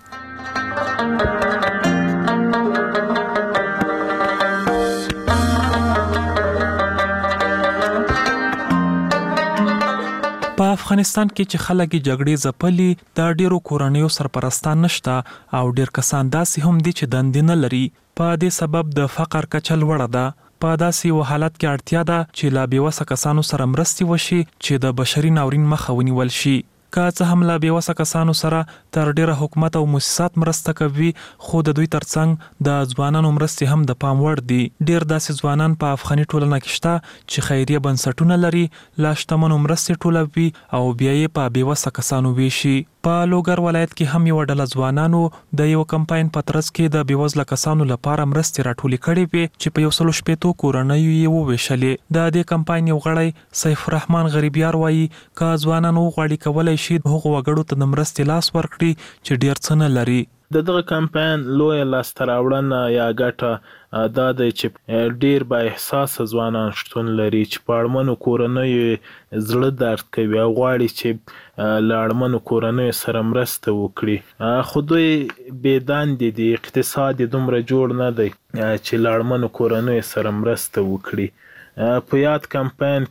په افغانستان کې چې خلک جګړې ځپلي دا ډیرو کورنیو سرپرستان نشته او ډیر کسان داسې هم دي چې دندې نه لري. په دې سبب د فقر کچه لوړه ده. په داسې یو حالت کې اړتیا ده چې لا بېوسه کسانو سره مرستې وشي چې د بشري ناورین مخه ونیول شي. که څه هم لا بېوسه کسانو سره تر ډیره حکومت او مؤسسات مرسته کوي، خو د دوی ترڅنګ د ځوانانو مرستې هم د پام وړ دي. ډیر داسې ځوانان په افغاني ټولنه کې شته چې خیریه بنسټونه لري، لا شتمنو مرستې ټولوي او بیا یې په بېوسه کسانو ویشي. په لوګر ولایت کې هم یو ډله ځوانانو د یو کمپاین په ترڅ کې د بېوزله کسانو لپاره مرستې راټولې کړې وې چې په یو سلو شپېتو کورنیو یې وویشلې. د دې کمپاین یو غړی سیف الرحمن غریبیار وایي که ځوانان وغواړي کولی شي هغو وګړو ته د مرستې لاس ورکړي چې ډیر څه نه لري. د دغه کمپاین لویه لاسته راوړنه یا ګټه دا دی چې ډیر با احساسه ځوانان شتون لري چې په اړمنو کورنیو زړه درد کوي او غواړي چې له اړمنو کورنیو سره مرسته وکړي، خو دوی بې دندې دي، اقتصاد یې دومره جوړ نه دی چې له اړمنو کورنیو سره مرسته وکړي. په یاد کمپاین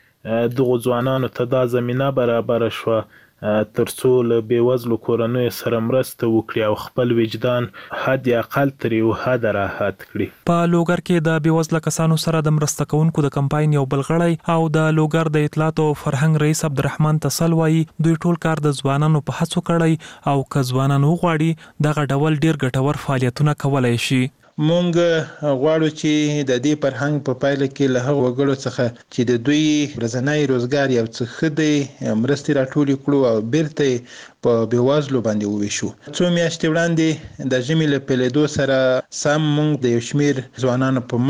کې دغو ځوانانو ته دا زمینه برابر شوه ترڅو له بېوزلو کورنیو سره مرسته وکړي او خپل وجدان حد اقل تر یو حده راحت کړي. په لوګر کې د بېوزله کسانو سره د مرسته کوونکو د کمپاین یو بل غړی او د لوګر د اطلاعات او فرهنګ رئیس عبدالرحمن تسل وایي دوی ټول کار د ځوانانو په هڅو کړی او که ځوانان وغواړي دغه ډول ډیر ګټور فعالیتونه کولی شي. مونږ غواړو چې د دې فرهنګ په پایله کې له هغو وګړو څخه چې د دوی ورځنی روزګار یو څه ښه دی مرستې راټولې کړو او بیرته په بېوزلو باندې وویشو. څو میاشتې وړاندې د ژمي له پیلېدو سره سم مونږ د یو شمېر ځوانانو په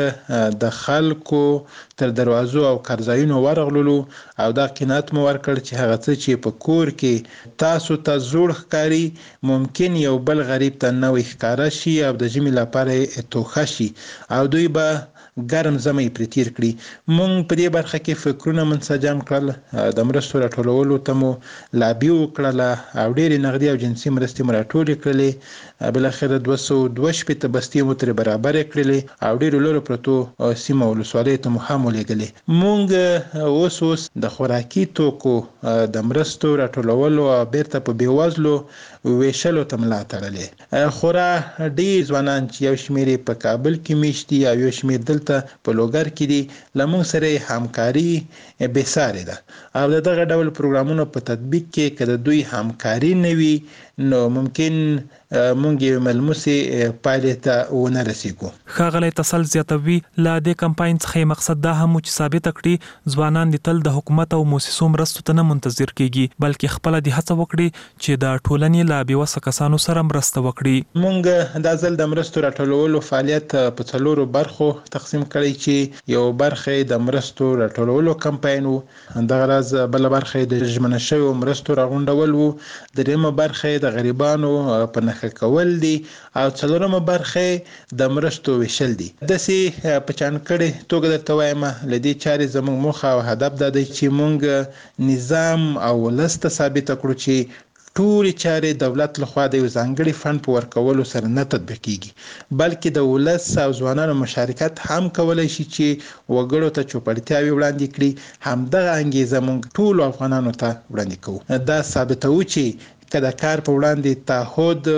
مټ د خلکو تر دروازو او کارځایونو ورغللو او دا قناعت مو ورکړ چې هغه څه چې په کور کې تاسو ته زوړ ښکاري ممکن یو بل غریب ته نوی ښکاره شي او د ژمي لپاره یې توښه شي او دوی به ګرم زمی پرې تیر کړي. مونږ په دې برخه کې فکرونه منسجم کړل د مرستو راټولولو ته مو لابي وکړله او ډېرې نغدي او جنسي مرستې مو راټولې کړلې. بالاخره دوه سوه دوه شپېته بستې مو ترې برابرې کړلې او ډېرو لرو پرتو سیمو ولسوالیو ته مو هم ولېږلې. مونږ اوس اوس د خوراکي توکو د مرستو راټولولو او بیرته په بېوزلو ویشلو ته ملا تړلې. خورا ډېر ځوانان چې یو شمېر په کابل کې میشت دي او یو شمېر دلته په لوګر کې دي له موږ سره همکاري بېسارې ده او د دغه ډول پروګرامونو په تطبیق کې که د دوی همکاري نه وي نو ممکن مونږ یو ملموسې پایلې ته ونه رسیږو. ښاغلی تسل زیاتوي له دې کمپاین څخه مقصد دا هم چې ثابته کړي ځوانان د تل د حکومت او موسسو مرستو ته نه منتظر کیږي بلکې خپله د هڅه وکړي چې د ټولنې له بېوسه کسانو سره مرسته وکړي. مونږ دا ځل د مرستو راټولولو فعالیت په څلورو برخو تقسیم کړی چې یو برخه د مرستو راټولولو کمپاین و، دغه راز بله برخه د ژمنه شویو مرستو راغونډول و، دریمه برخه د غریبانو په نښه کول دي او څلورمه برخه د مرستو ویشل دي. داسې په چانکړې توګه درته وایم له دې چارې زموږ موخه او هدف دا دی چې مونږ نظام او ولس ته ثابته کړو چې ټولې چارې دولت لخوا د یو ځانګړي فنډ په ورکولو سره نه تطبیق کیږي بلکې د ولس او ځوانانو مشارکت هم کولی شي چې وګړو ته چوپړتیاوې وړاندې کړي. همدغه انګیزه مونږ ټولو افغانانو ته وړاندې کوو. دا ثابتوو چې که د کار په وړاندې تعهد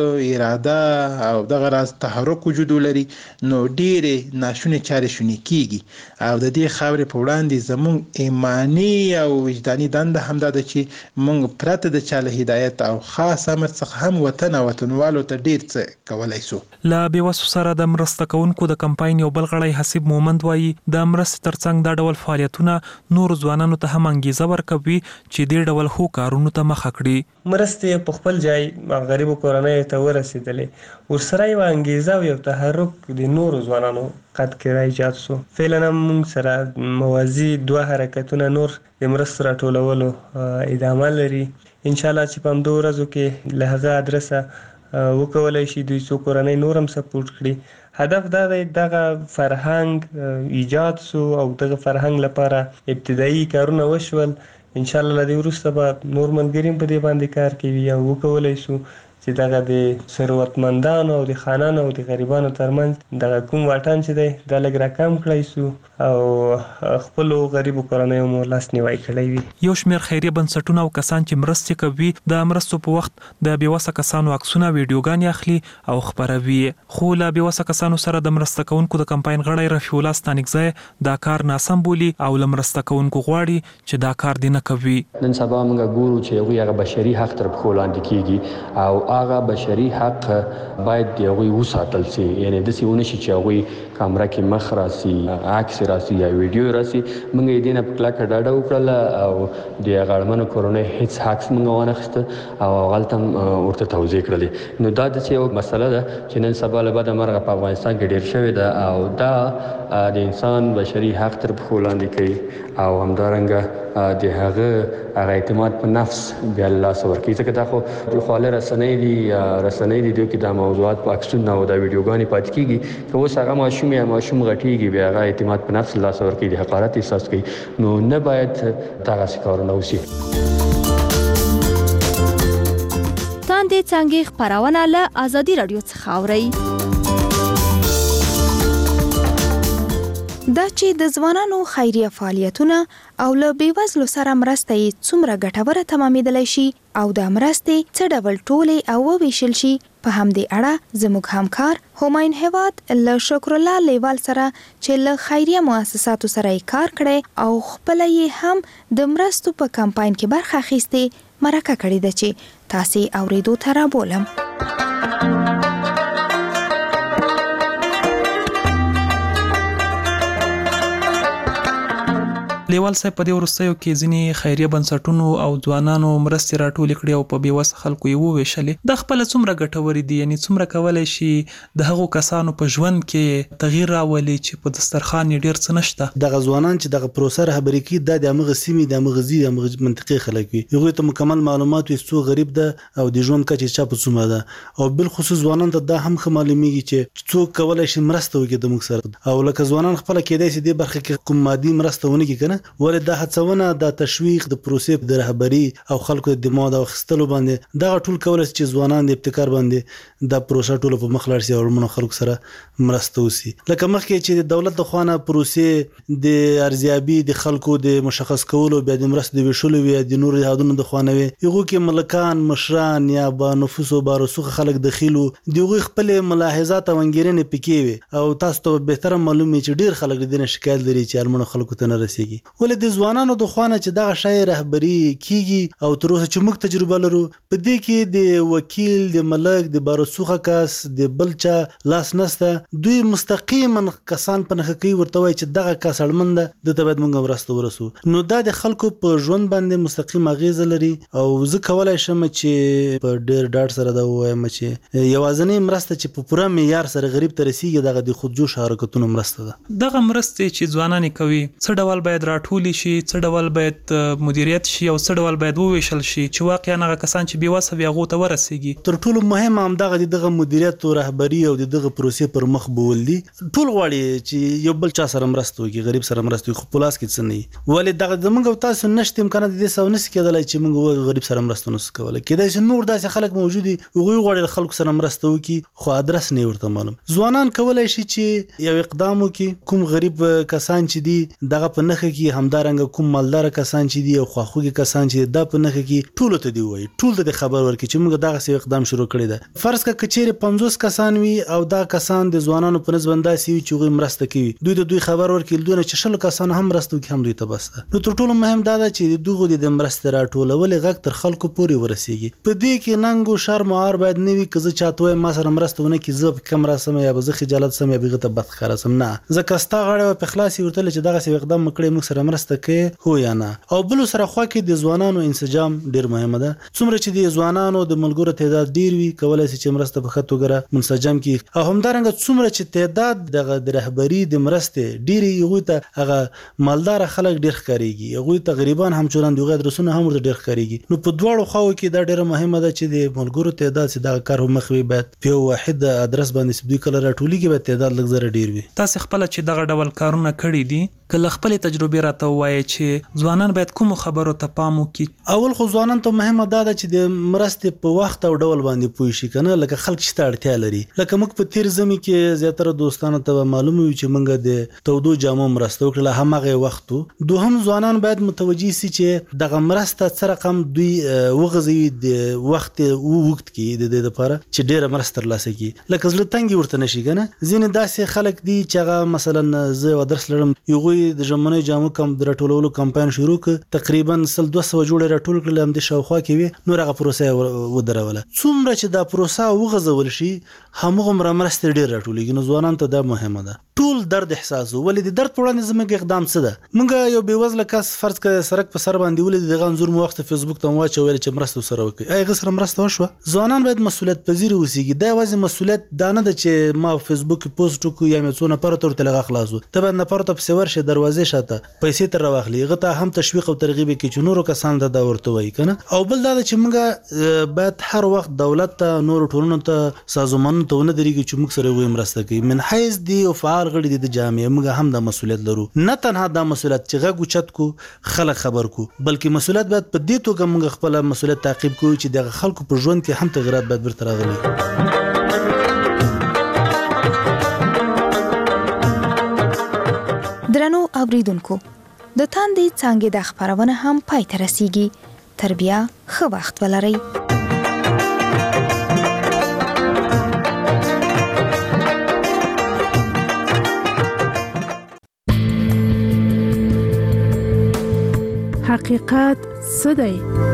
اراده او دغه راز تحرک وجود ولري نو ډېرې ناشونې چارې شونې کیږي او د دې خاورې په وړاندې زموږ ایماني او وجداني دنده همدا ده چې موږ پرته د چا له هدایت او خاص امر څخه هم وطن او وطنوالو ته ډېر څه کولی سو. له بېوسو سره د مرسته کوونکو د کمپاین یو بل غړی حسیب مومند وایي د مرستې ترڅنګ دا ډول فعالیتونه نورو ځوانانو ته هم انګیزه ورکوي چې دې ډول ښو کارونو ته مخه کړي. مرستې په خپل ځای غریبو کورنیو ته ورسېدلې ورسره یوه انګیزه او یو تحرک د نورو ځوانانو قد کې راایجاد سو. فعلا موږ سره موازي دوه حرکتونه نور د مرستو راټولولو ادامه لري. انشاءالله چې په همدو ورځو کې له هغه ادرسه وکولی شي دوی څو کورنۍ نور هم سپورټ کړي. هدف دا دی دغه فرهنګ ایجاد سو او دغه فرهنګ لپاره ابتدایي کارونه وشول. انشاءالله له دې وروسته به نور ملګري هم په دې باندې کار کوي او وکولی شو چې دغه د ثروتمندانو او د خانانو او د غریبانو ترمنځ دغه کوم واټن چې دی دا لږ راکم کړی سو او خپلو غریبو کورنیو مو لاسنیوی کړی وي. یو شمېر خیریه بنسټونه او کسان چې مرستې کوي د مرستو په وخت د بېوسه کسانو عکسونه ویډیوګانې اخلي او خپروي. خو له بېوسه کسانو سره د مرسته کوونکو د کمپاین غړی رفیع الله ستانکزی دا کار ناسم بولي او له مرسته کوونکو غواړي چې دا کار دې نه کوي. نن سبا موږ ګورو چې هغوی هغه بشري حق تر پښو لاندې کیږي او هغه بشري حق باید د هغوی وساتل سي. یعنې داسې ونه شي چې هغوی کامره کې مخ راسي عکس راسي یا ویډیو راسي. موږ یې دې نه په کلکه ډاډه وکړله او د هغه اړمنو کورنیو هېڅ عکس موږ ونه اخیسته او هغلته هم ورته توضیح کړلې. نو دا داسې یوه مسله ده چې نن سبا له بده مرغه په افغانستان کې ډېر شوې ده او دا د انسان بشري حق تر پښو لاندې کوي او همدارنګه د هغه هغه اعتماد په نفس بیا له لاسه ورکوي. ځکه دا خو خواله رسنۍ دي رسنۍ دي دوی کې دا موضوعات په عکسونه او دا ویډیوګانې پاتې کېږي. که اوس هغه ماشوم یا ماشوم غټېږي بیا هغه اعتماد په نفس له لاسه ورکوي د حقارت احساس کوي. نو نه باید دغسې کارونه وشي. تاندې څانګې خپرونه له ازادي راډیو څخه اورئ. دا چې د ځوانانو خیریه فعالیتونه او له بیوزلو سره مرسته یې څومره ګټوره تمامېدلی شي او د مرستې څه ډول ټولې او وویشل شي، په همدې اړه زموږ همکار هماین هیواد له شکر الله لیوال سره چې له خیریه مؤسساتو سره یې کار کړی او خپله یې هم د مرستو په کمپاین کې برخه اخیستې مرکه کړې ده چې تاسې اورېدو ته رابولم. لیوال صاحب په دې وروستیو کې ځینې خیریه بنسټونو او ځوانانو مرستې راټولې کړې او په بېوسه خلکو یې وویشلې. دا خپله څومره ګټورې دي؟ یعنې څومره کولی شي د هغو کسانو په ژوند کې تغییر راولي چې په دسترخوان یې ډېر څه نشته؟ دغه ځوانان چې دغه پروسه رهبري کوي دا د همغه سیمې د همغه ځي د همغه منطقې خلک وي. هغوی ته مکمل معلومات وي څو غریب ده او د ژوند کچه چا په څومره ده، او بالخصوص ځوانانو ته دا هم ښه معلومیږي چې څوک کولی شي مرسته وکړي د موږ سره. او لکه ځوانان خپله کېدای شي دې برخه کې کوم مادي مرسته ونه کړي که نه، ولې دا هڅونه د تشویق د پروسې د رهبري او خلکو د دماغ د اخیستلو باندې دغه ټول کولی شي چې ځوانان د ابتکار باندې د پروسه ټوله په مخ لاړ شي او اړمنو خلکو سره مرسته وشي. لکه مخکې چې د دولت د خوا نه پروسې د ارزیابي د خلکو د مشخص کولو بیا د مرستې د ویشلو وي د نورو هیوادونو د خوا نه وي، هغو کې ملکان مشران یا با نفوسو بارسوخه خلک دخیل وو، د هغوی خپلې ملاحظات او انګېرنې پکې وي او تاسو ته بهتره معلوم وي چې ډېر خلک د دې نه شکایت لري چې اړمنو خلکو ته نه رسېږي. ولې د ځوانانو د خوا نه چې دغه شی رهبري کیږي او تر اوسه چې موږ تجربه لرو په دې کې د وکیل د ملک د بارسوخه کس د بل چا لاس نسته، دوی مستقیما کسان په نښه کوي ورته وایي چې دغه کس اړمن ده دته باید موږ مرسته ورسو. نو دا د خلکو په ژوند باندې مستقیم اغیزه لري او زه کولی شم چې په ډېر ډاډ سره دا ووایم چې یوازینۍ مرسته چې په پوره معیار سره غریب ته رسیږي دغه د خودجوش حرکتونو مرسته ده. دغه مرستې چې ځوانان کوي څه ډول باید راټولې شي، څه ډول باید مدیریت شي او څه ډول باید وویشل شي چې واقعا هغه کسان چې بېوسه وي هغو ته ورسیږي؟ تر ټولو مهم همدغه د دغه مدیریت او رهبري او د دغه پروسې پر مخ بول دي. ټول غواړي چې یو بل چا سره مرسته وکړي، غریب سره مرسته وکړي، خو په لاس کې څه نه وي. ولې دغه زموږ او تاسو نشته امکانات د دې سره نشي کېدلی چې موږ غریب سره مرسته نشو کولی. کېدای شي نور داسې خلک موجود دي هغوی غواړي له خلکو سره مرسته وکړي خو ادرس نه ورته معلوم. ځوانان کولی شي چې یو اقدام وکړي، کوم غریب کسان چې دي دغه په نښه کې همدارنګه کوم مالدار کسان چې دي او خواخوږي کسان چې دا په نښه کې ټولو ته دی وایي، ټول ته د خبر ورکړي چې موږ دغسې اقدام شروع کړی ده. فرض کړه که چیرې پنځوس کسان وي او دا کسان د ځوانانو په نسبت داسې وي چې هغوی مرسته کوي، دوی ته دوی خبر ورکړي دوی نه چې شلو کسانو هم مرسته وکړي هم دوی ته بس ده. نو تر ټولو مهم دا ده چې د دغو د مرستې راټولولې غږ تر خلکو پورې ورسیږي. په دې کې ننګ او شرم او عار باید نه وي که زه چاته وایم ما سره مرسته ونه کړي زه په کم راسم یا به زه خجالت سم یا به هغه ته بد ښکاره سم. نه، ځکه ستا غاړه په خلاص یې ورتلې چې دغسې اقدام مو کړی موږ سره مرسته کوي هو یا نه. او بل سره خوا کې د ځوانانو انسجام ډیر مهمه ده. څومره چې د ځوانانو د ملګرو تعداد ډیر وي کولای شي چې مرسته په ښه توګه منسجم کړي، او همدارنګه څومره چې تعداد دغه د رهبري د مرستې ډیرې هغوی ته هغه مالدار خلک ډیر ښکارېږي، هغوی ته غریبان هم چوران د هغوی ادرسونه هم ورته ډیر ښکارېږي. نو په دواړو خواو کې دا ډیره مهمه ده چې د ملګرو تعداد چې دغه کار مخ وي باید په یو واحد ادرس باندې چې دوی کله راټولېږي باید تعداد لږ زره ډیر وي. تاسې خپله چې دغه ډول کارونه کړي دي که له خپلې تجربې راته ووایئ چې ځوانان باید کومو خبرو ته پام وکړي؟ اول خو ځوانان ته مهمه دا ده چې د مرستې په وخت او ډول باندې پوه شي که نه، لکه خلک چې ته اړتیا لري. لکه موږ په تیر ژمي کې زیاتره دوستانو ته معلومه وي چې موږ د تودو جامو مرسته وکړله هماغه وخت و. دوهم ځوانان باید متوجه سي چې دغه مرسته څه رقم دوی وغځوي د وخت ووږد کړي د دې لپاره چې ډېره مرسته ترلاسه کړي. لکه زړه تنګي ورته نه شي که نه. ځینې داسې خلک دي چې هغه مثلا زه یو درس لرم هغوی د ژمنیو جامو کم د راټولولو کمپاین شروع کړ، تقریبا سل دوه سوه جوړې راټول کړل همدې شاوخوا کې وي، نور هغه پروسه یې ودروله. څومره چې دا پروسه وغځول شي همغومره مرستې ډېر راټولېږي. نو ځوانانو ته دا مهمه ده ټول درد احساس و. ولې د درد په وړاندې زموږ اقدام څه ده؟ موږ یو بېوزله کس فرض کړه سړک په سر باندې ولید دغه انځور مو وخت فیسبوک ته واچو ویل چې مرسته سره وکړي، آیا هغه سره مرسته وشوه؟ ځوانان باید مسؤلیت پذیر اوسېږي. دا یوازې مسؤلیت دا نه ده چې ما فیسبوک کې پوسټ وکړو یا مې څو نفرو ته ورته لغه خلاص و. ته باید نفرو ته پسې ورشې دروازې شاته پیسې ترې راواخلي، هغه ته هم تشویق او ترغیب یې کړي چې نورو کسانو ته دا ورته وایي که نه. او بل دا ده چې موږ باید هر وخت دولت ته نورو ټولنو ته سازمانونو ته ونه درېږو چې موږ سره هغوی مرسته کوي. من حیث دي او فعال غړي دي د جامعې موږ هم دا مسؤلیت لرو. نه تنها دا مسؤلیت چې غږ اوچت کو خلک خبر کو، بلکې مسؤلیت باید په دې توګه موږ خپله مسؤلیت تعقیب کوو چې دغه خلکو په ژوند کې هم تغیرات باید بیرته راغلي. د درنو اوریدونکو د تاندې څنګه د خبرونه هم پای ته رسیږي. تر بیا ښه وخت ولرئ. حقیقت څه دی؟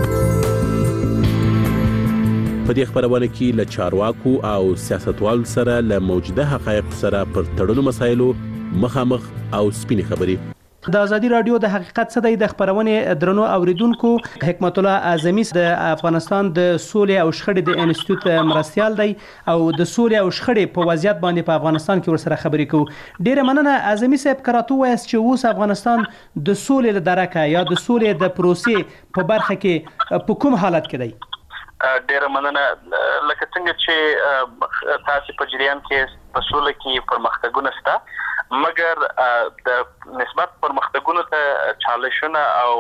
په دې خبرونه کې له چارواکو او سیاستوالو سره له موجوده حقایق سره پر تړلو مسایلو مخامخ او سپینې خبرې. د ازادي رادیو د حقیقت څه دی د خبرونه درنو اوریدونکو، حکمت الله اعظمي د افغانستان د سولې او شخړې د انسټیټیوټ مرستيال دی او د سولې او شخړې په وضعیت باندې په افغانستان کې ورسره خبرې کوو. ډیره مننه اعظمي صاحب، کراته وایي چې اوس افغانستان د سولې له درکه یا د سولې د پروسې په برخه کې په کوم حالت کې دی؟ ډیره مننه. لکه څنګه چې تاسو په جریان کې په سولې کې پرمختګونه شته، مګر د نسبت پرمختګونو ته چالشونه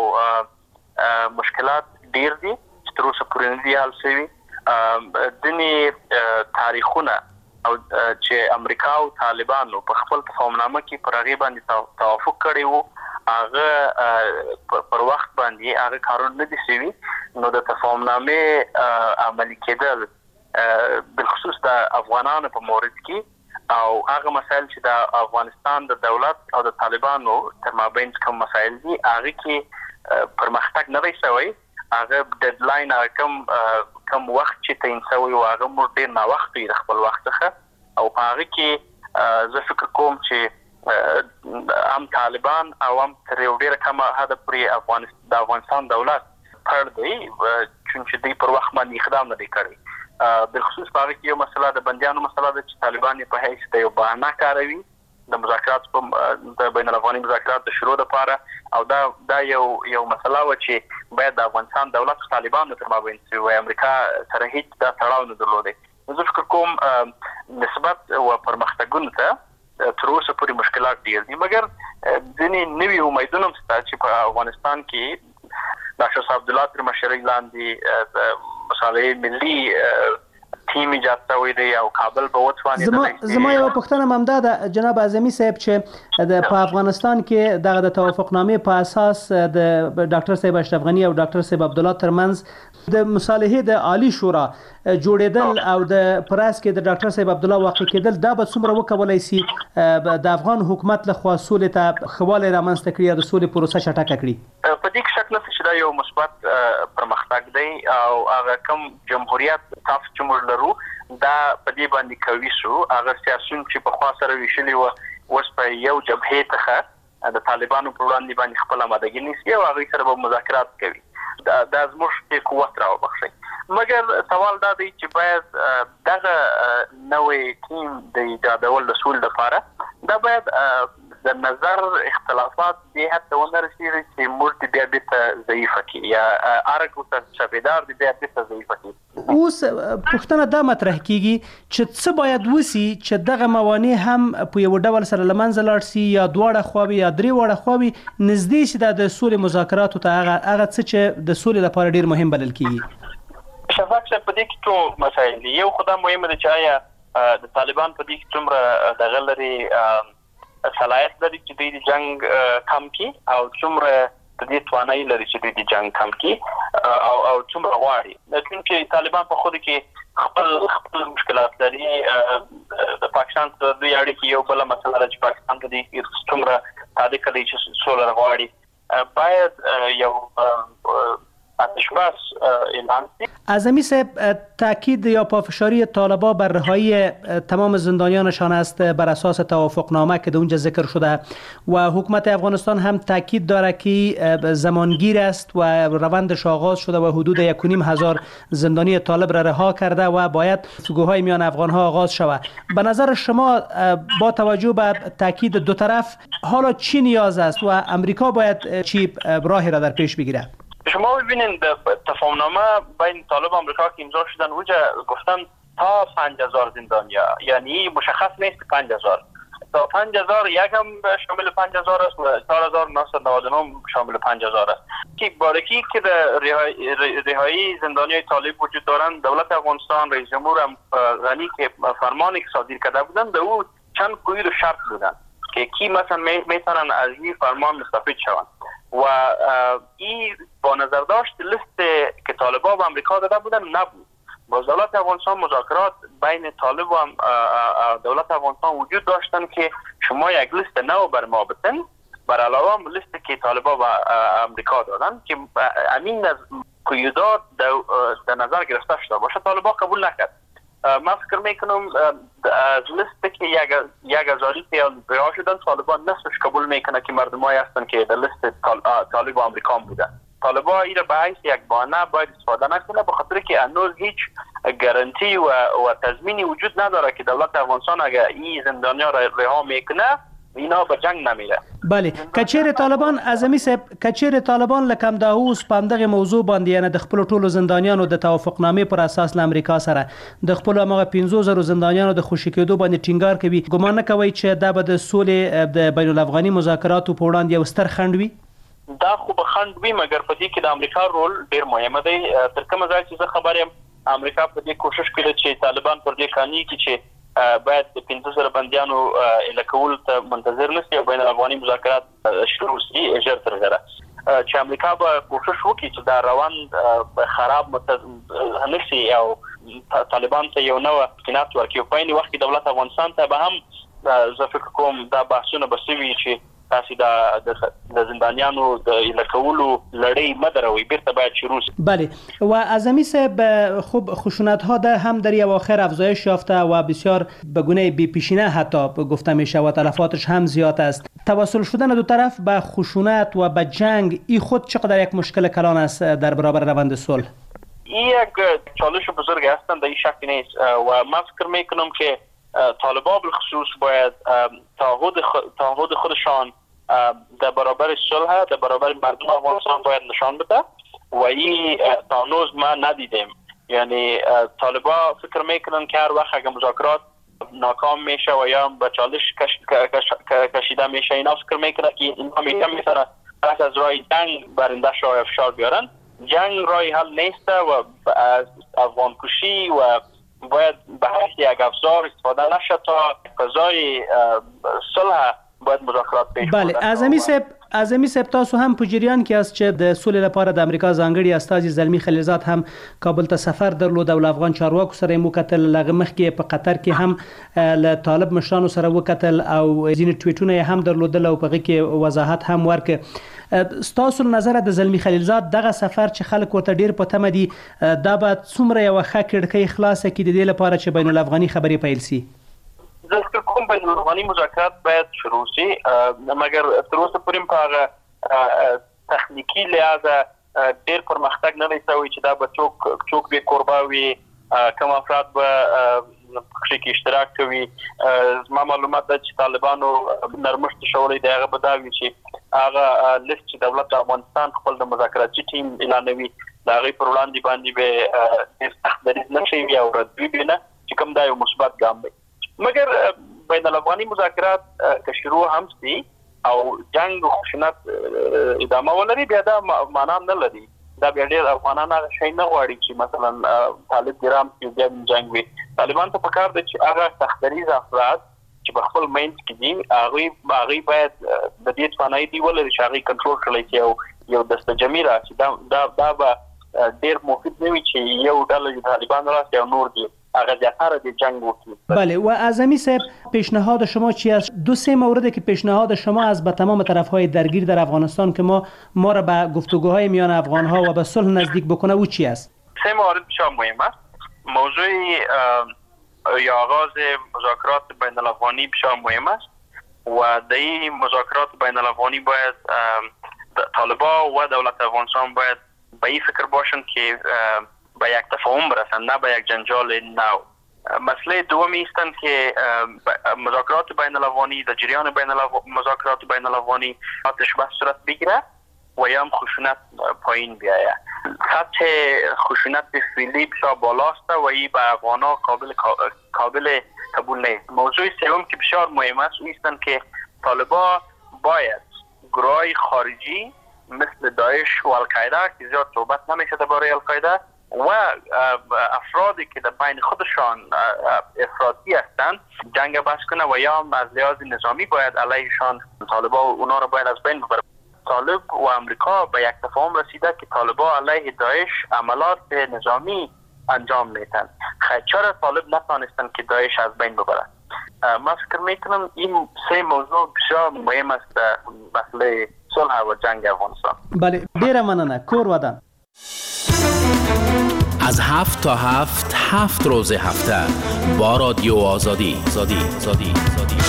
او مشکلات ډیر دي چې تر اوسه پورې نه دي حل شوي. ځینې تاریخونه او چې امریکا او طالبانو په خپل تفاهمنامه کې پر هغې باندې توافق کړی وو، هغه پر وخت باندې هغه کارونه نه دي شوي، نو د تفاهمنامې عملي کېدل بالخصوص د افغانانو په مورد کې او هغه مسایل چې د افغانستان د دولت او د طالبانو تر مابین کوم مسایل دي هغه کې پرمختګ نه دی شوی. هغه ډیډلاین هغه کم کم وخت چې تعین شوی و هغه مو ډیر نا وخت وي د خپل وخت څخه، او په هغه کې زه فکر کوم چې هم طالبان او هم تر یو ډیره کمه حده پورې افغانستان د افغانستان دولت پړ دی چې دوی پر وخت باندې اقدام نه دی کړی. بالخصوص په هغه کې یو مسله د بندیانو مسله ده چې طالبان په حیث د یو بهانه کاروي د مذاکرات په د بین الافغاني مذاکرات د شروع لپاره، او دا دا یو یو مسله و چې باید د افغانستان دولت او طالبانو تر مابین چې امریکا سره هیڅ دا تړاو نه درلودي. زه فکر کوم نسبت او پرمختګونو ته تر اوسه پورې مشکلات ډیر دي، مګر ځینې نوي امیدونه شته چې په افغانستان کې ډاکټر صاحب عبدالله تر مشرۍ لاندې مصالحه ملي ټیم ایجاد شوی دی او کابل په وڅوانې زما زما یو پوښتنه ممدا ده جناب اعظمي صاحب چې د په افغانستان کې دغه د توافقنامې په اساس د ډاکټر صاحب اشرف غنی او ډاکټر صاحب عبدالله ترمنځ د مصالحه د عالی شورا جوړېدل او د پراس کې د ډاکټر صاحب عبدالله واقع کېدل، دا به څومره وکولای شي د افغان حکومت له خوا سولې ته خواله رامنځته کړي او د سولې پروسه چټکه کړي؟ په دې کې شک نشته چې دا یو مثبت پرمختګ دی او هغه کوم جمهوریت تاسو چې موږ لرو دا په دې باندې کوي شو. هغه سیاسيون چې په خوا سره ویشلي و اوس په یو جبهه ته د طالبانو په وړاندې باندې خپل آمادګي نیسي او هغه سره به مذاکرات کوي. دا د زموږ د قوت راوبخشي، مګر سوال دا دی چې باید دغه نوې ټیم د ایجادول د سول لپاره دا باید د نظر اختلافات به حتی ونه رسیږي چې موږ بیا بیرته ضعیفه کړي یا ارګو ته شبیدار دی بیا بیرته ضعیفه کړي. اوس پوښتنه دا مطرح کیږي چې څه باید وسی چې دغه موانع هم په یو ډول سره لمنځه لاړ شي یا دواړه خواوې یا درې واړه خواوې نږدې شي د سولې مذاکراتو ته هغه هغه څه چې د سولې لپاره ډیر مهم بلل کیږي. شفاف شه په دې کې ټول مسایل دي. یو خدای مهمه ده چې آیا د طالبان په دې کې څومره د غلري صلاحیت لري چې دوی د جنگ کم کړي او څومره د دې توانایي لري چې دوی د جنگ کم کړي او او څومره غواړي. چې طالبان په خود کې خپل خپل مشکلات لري. د پاکستان سره دوی اړیکې یو بل مسله ده چې پاکستان ته د څومره صادق دي چې سوله غواړي. باید یو اتشباس اعلان شد. اعظمی صاحب تاکید یا پافشاری طالبان بر رهایی تمام زندانیانشان است بر اساس توافقنامه که در اونجا ذکر شده و حکومت افغانستان هم تاکید داره که زمانگیر است و روندش آغاز شده و حدود یک و نیم هزار زندانی طالب را رها کرده و باید گفتگوهای میان افغانها آغاز شود. به نظر شما با توجه به تاکید دو طرف حالا چی نیاز است و امریکا باید چی راهی را در پیش بگیره؟ شما ببینید تفاهمنامه بین طالب و امریکا که امضا شدن اونجا گفتن تا پنج هزار زندانیا، یعنی مشخص نیست پنج هزار تا پنج هزار یک هم شامل پنج هزار است و چهار هزار و نهصد و نود و نه شامل پنج هزار است. که بارکی که رهایی زندانیای طالب وجود دارند، دولت افغانستان رئیس جمهور غنی که فرمانی که صادر کرده بودند به او چند قید و شرط بودند که کی مثلا میتونن از این فرمان مستفید شوند و این با نظر داشت لیست که طالبان به امریکا داده بودن نبود. با دولت افغانستان مذاکرات بین طالب و دولت افغانستان وجود داشتن که شما یک لیست نو بر ما بتن بر علاوه لیستی که طالبان به امریکا دادن که امین از قیودات در نظر گرفته شده باشه. طالبان قبول نکرد. من فکر میکنم از لیستی که یک هزاری پیدا شدن طالبان نصفش قبول میکنه که مردمایی هستن که در لیست طالب و امریکا بودن. طالبان این را به حیث یک بهانه باید استفاده نکنه، به خاطر که هنوز هیچ گارانتی و و تضمینی وجود نداره که دولت افغانستان اگر این زندانیا را رها میکنه اینا به جنگ نمیره. بله کچیر طالبان اعظمي صاحب کچیر طالبان لکم دا اوس پاندغه موضوع باندې نه د خپل ټولو زندانیانو د توافقنامې پر اساس ل امریکا سره د خپل هغه پنځه زره زندانیانو د خوشی کېدو باندې ټینګار کوي. ګمان نه کوي چې دا به د سولې د بین الافغاني مذاکراتو په وړاندې یو ستر خنډ وي؟ دا خو به خنډ وي، مګر په دې کې د امریکا رول ډیر مهم دی. تر کومه ځای چې زه خبر یم امریکا په دې کوشش کوي چې طالبان پر دې قانوني کې چې باید د پنځه زره بندیانو الکول ته منتظر نشي او بین الافغاني مذاکرات شروع شي اجر تر غره چې امریکا به کوشش وکړي چې دا روان خراب نشي او طالبان ته یو نوې امکانات ورکړي. په این وخت کې دولت افغانستان ته به هم زه فکر کوم دا بحثونه به سوي چې تاسو د زندانیانو د الکولو لړۍ مدروي بیرته باید شروع شي. بله و اعظمي صاحب خوب خشونت ها ده هم در اواخر افزایش یافته و بسیار به گونه بی پیشینه حتی گفته میشه و تلفاتش هم زیاد است. توسل شدن دو طرف به خشونت و به جنگ این خود چقدر یک مشکل کلان است در برابر روند صلح؟ این یک چالش بزرگ هستند، در این شک نیست و من فکر میکنم که طالبان بالخصوص باید تعهد تعهد خودشان در برابر صلح در برابر مردم افغانستان باید نشان بده و این تا هنوز ما ندیدیم. یعنی طالبان فکر میکنن که هر وقت اگه مذاکرات ناکام میشه و یا به چالش کشیده میشه اینا فکر میکنن که اینا میتونن میتونن از راه جنگ برنده شو افشار بیارن. جنگ راه حل نیست و از افغان کشی و باید به حیث یک افزار استفاده نشه تا فضای صلح باید مذاکرات پیش بله اعظمي صاحب اعظمي صاحب تاسو هم په جریان کې است چې د سولې لپاره د امریکا ځانګړي استازي زلمی خلیلزاد هم کابل ته سفر درلود او افغان چارواکو سره مو کتل. لغه مخ کې په قطر کې هم له طالب مشرانو سره وکتل او ځینې ټویټونه هم درلودل او په هغه کې وضاحت هم ورک. ستاسو نظر د زلمی خلیلزاد دغه سفر چې خلک ورته ډیر په تمه دي دا به څومره یو ښه کړکۍ خلاصه کړي د دې لپاره چې بین الافغاني خبرې پیل شي؟ زه فکر کوم بین الافغاني مذاکرات باید شروع شي، مګر تر اوسه پورې په هغه تخنیکی لحاظ ډیر پرمختګ نه دی شوی چې دا به څوک څوک به قربا وي، کوم افراد به پکې کې اشتراک کوي. زما معلومات ده چې طالبانو نرمښت شوړی دی هغه به دا وي چې هغه لیست چې دولت افغانستان خپل د مذاکراتي ټیم اعلانوي د هغې پر وړاندې باندې به ډېر سخت دریځ نه شي او ردوي به نه چې کوم دا یو مثبت ګام دی. مګر بین الافغاني مذاکرات که شروع هم شي او جنگ او خشونت ادامه ولري بیا دا معنا نه لري. دا بیا ډېر افغانان هغه شی نه غواړي چې مثلا طالب ګرام کې بیا جنگ وي. طالبان ته پکار دی چې هغه سختدریز افراد چې په خپل مینځ کې دي هغوی هغوی باید د دې توانایي دی ولري چې هغوی کنټرول کړی چې یو یو دسته جمعي راشي. دا دا دا به ډېر مفید نه وي چې یو ډله د طالبان راشي او نور دي هغه زیاتره د جنگ وکړي. بله و اعظمي صاحب پیشنهاد شما چی است؟ دو سه مورد که پیشنهاد شما از به تمام طرف‌های درگیر در افغانستان که ما ما را به گفتگوهای میان افغان‌ها و به صلح نزدیک بکنه او چی است؟ سه مورد بسیار مهم است. موضوع یا آغاز مذاکرات بین الافغانی بسیار مهم است و در این مذاکرات بین الافغانی باید طالبان و دولت افغانستان باید به این فکر باشند که به یک تفاهم برسند، نه به یک جنجال نو. مسئله دومی هستند که مذاکرات بین الافغانی در جریان بین مذاکرات بین الافغانی آتش بس صورت بگیره و یا هم خشونت پایین بیاید. سطح خشونت فعلی بسیار بالاست و این به افغانا قابل قابل قبول نیست. موضوع سوم که بسیار مهم است او هستند که طالبان باید گروهای خارجی مثل داعش و القاعده که زیاد صحبت نمیشه درباره القاعده و افرادی که در بین خودشان افراطی هستند جنگ بس کنه و یا از لحاظ نظامی باید علیهشان طالبان و اونا رو باید از بین ببره. طالب و امریکا به یک تفاهم رسیده که طالبان علیه داعش عملات نظامی انجام میتن. چرا طالب نتانستن که داعش از بین ببرن؟ من فکر میکنم این سه موضوع بسیار مهم است در مسئله صلح و جنگ افغانستان. بله، ډیره مننه. کور ودان. از هفت تا هفت هفت روز هفته با رادیو آزادی. آزادی. آزادی. آزادی.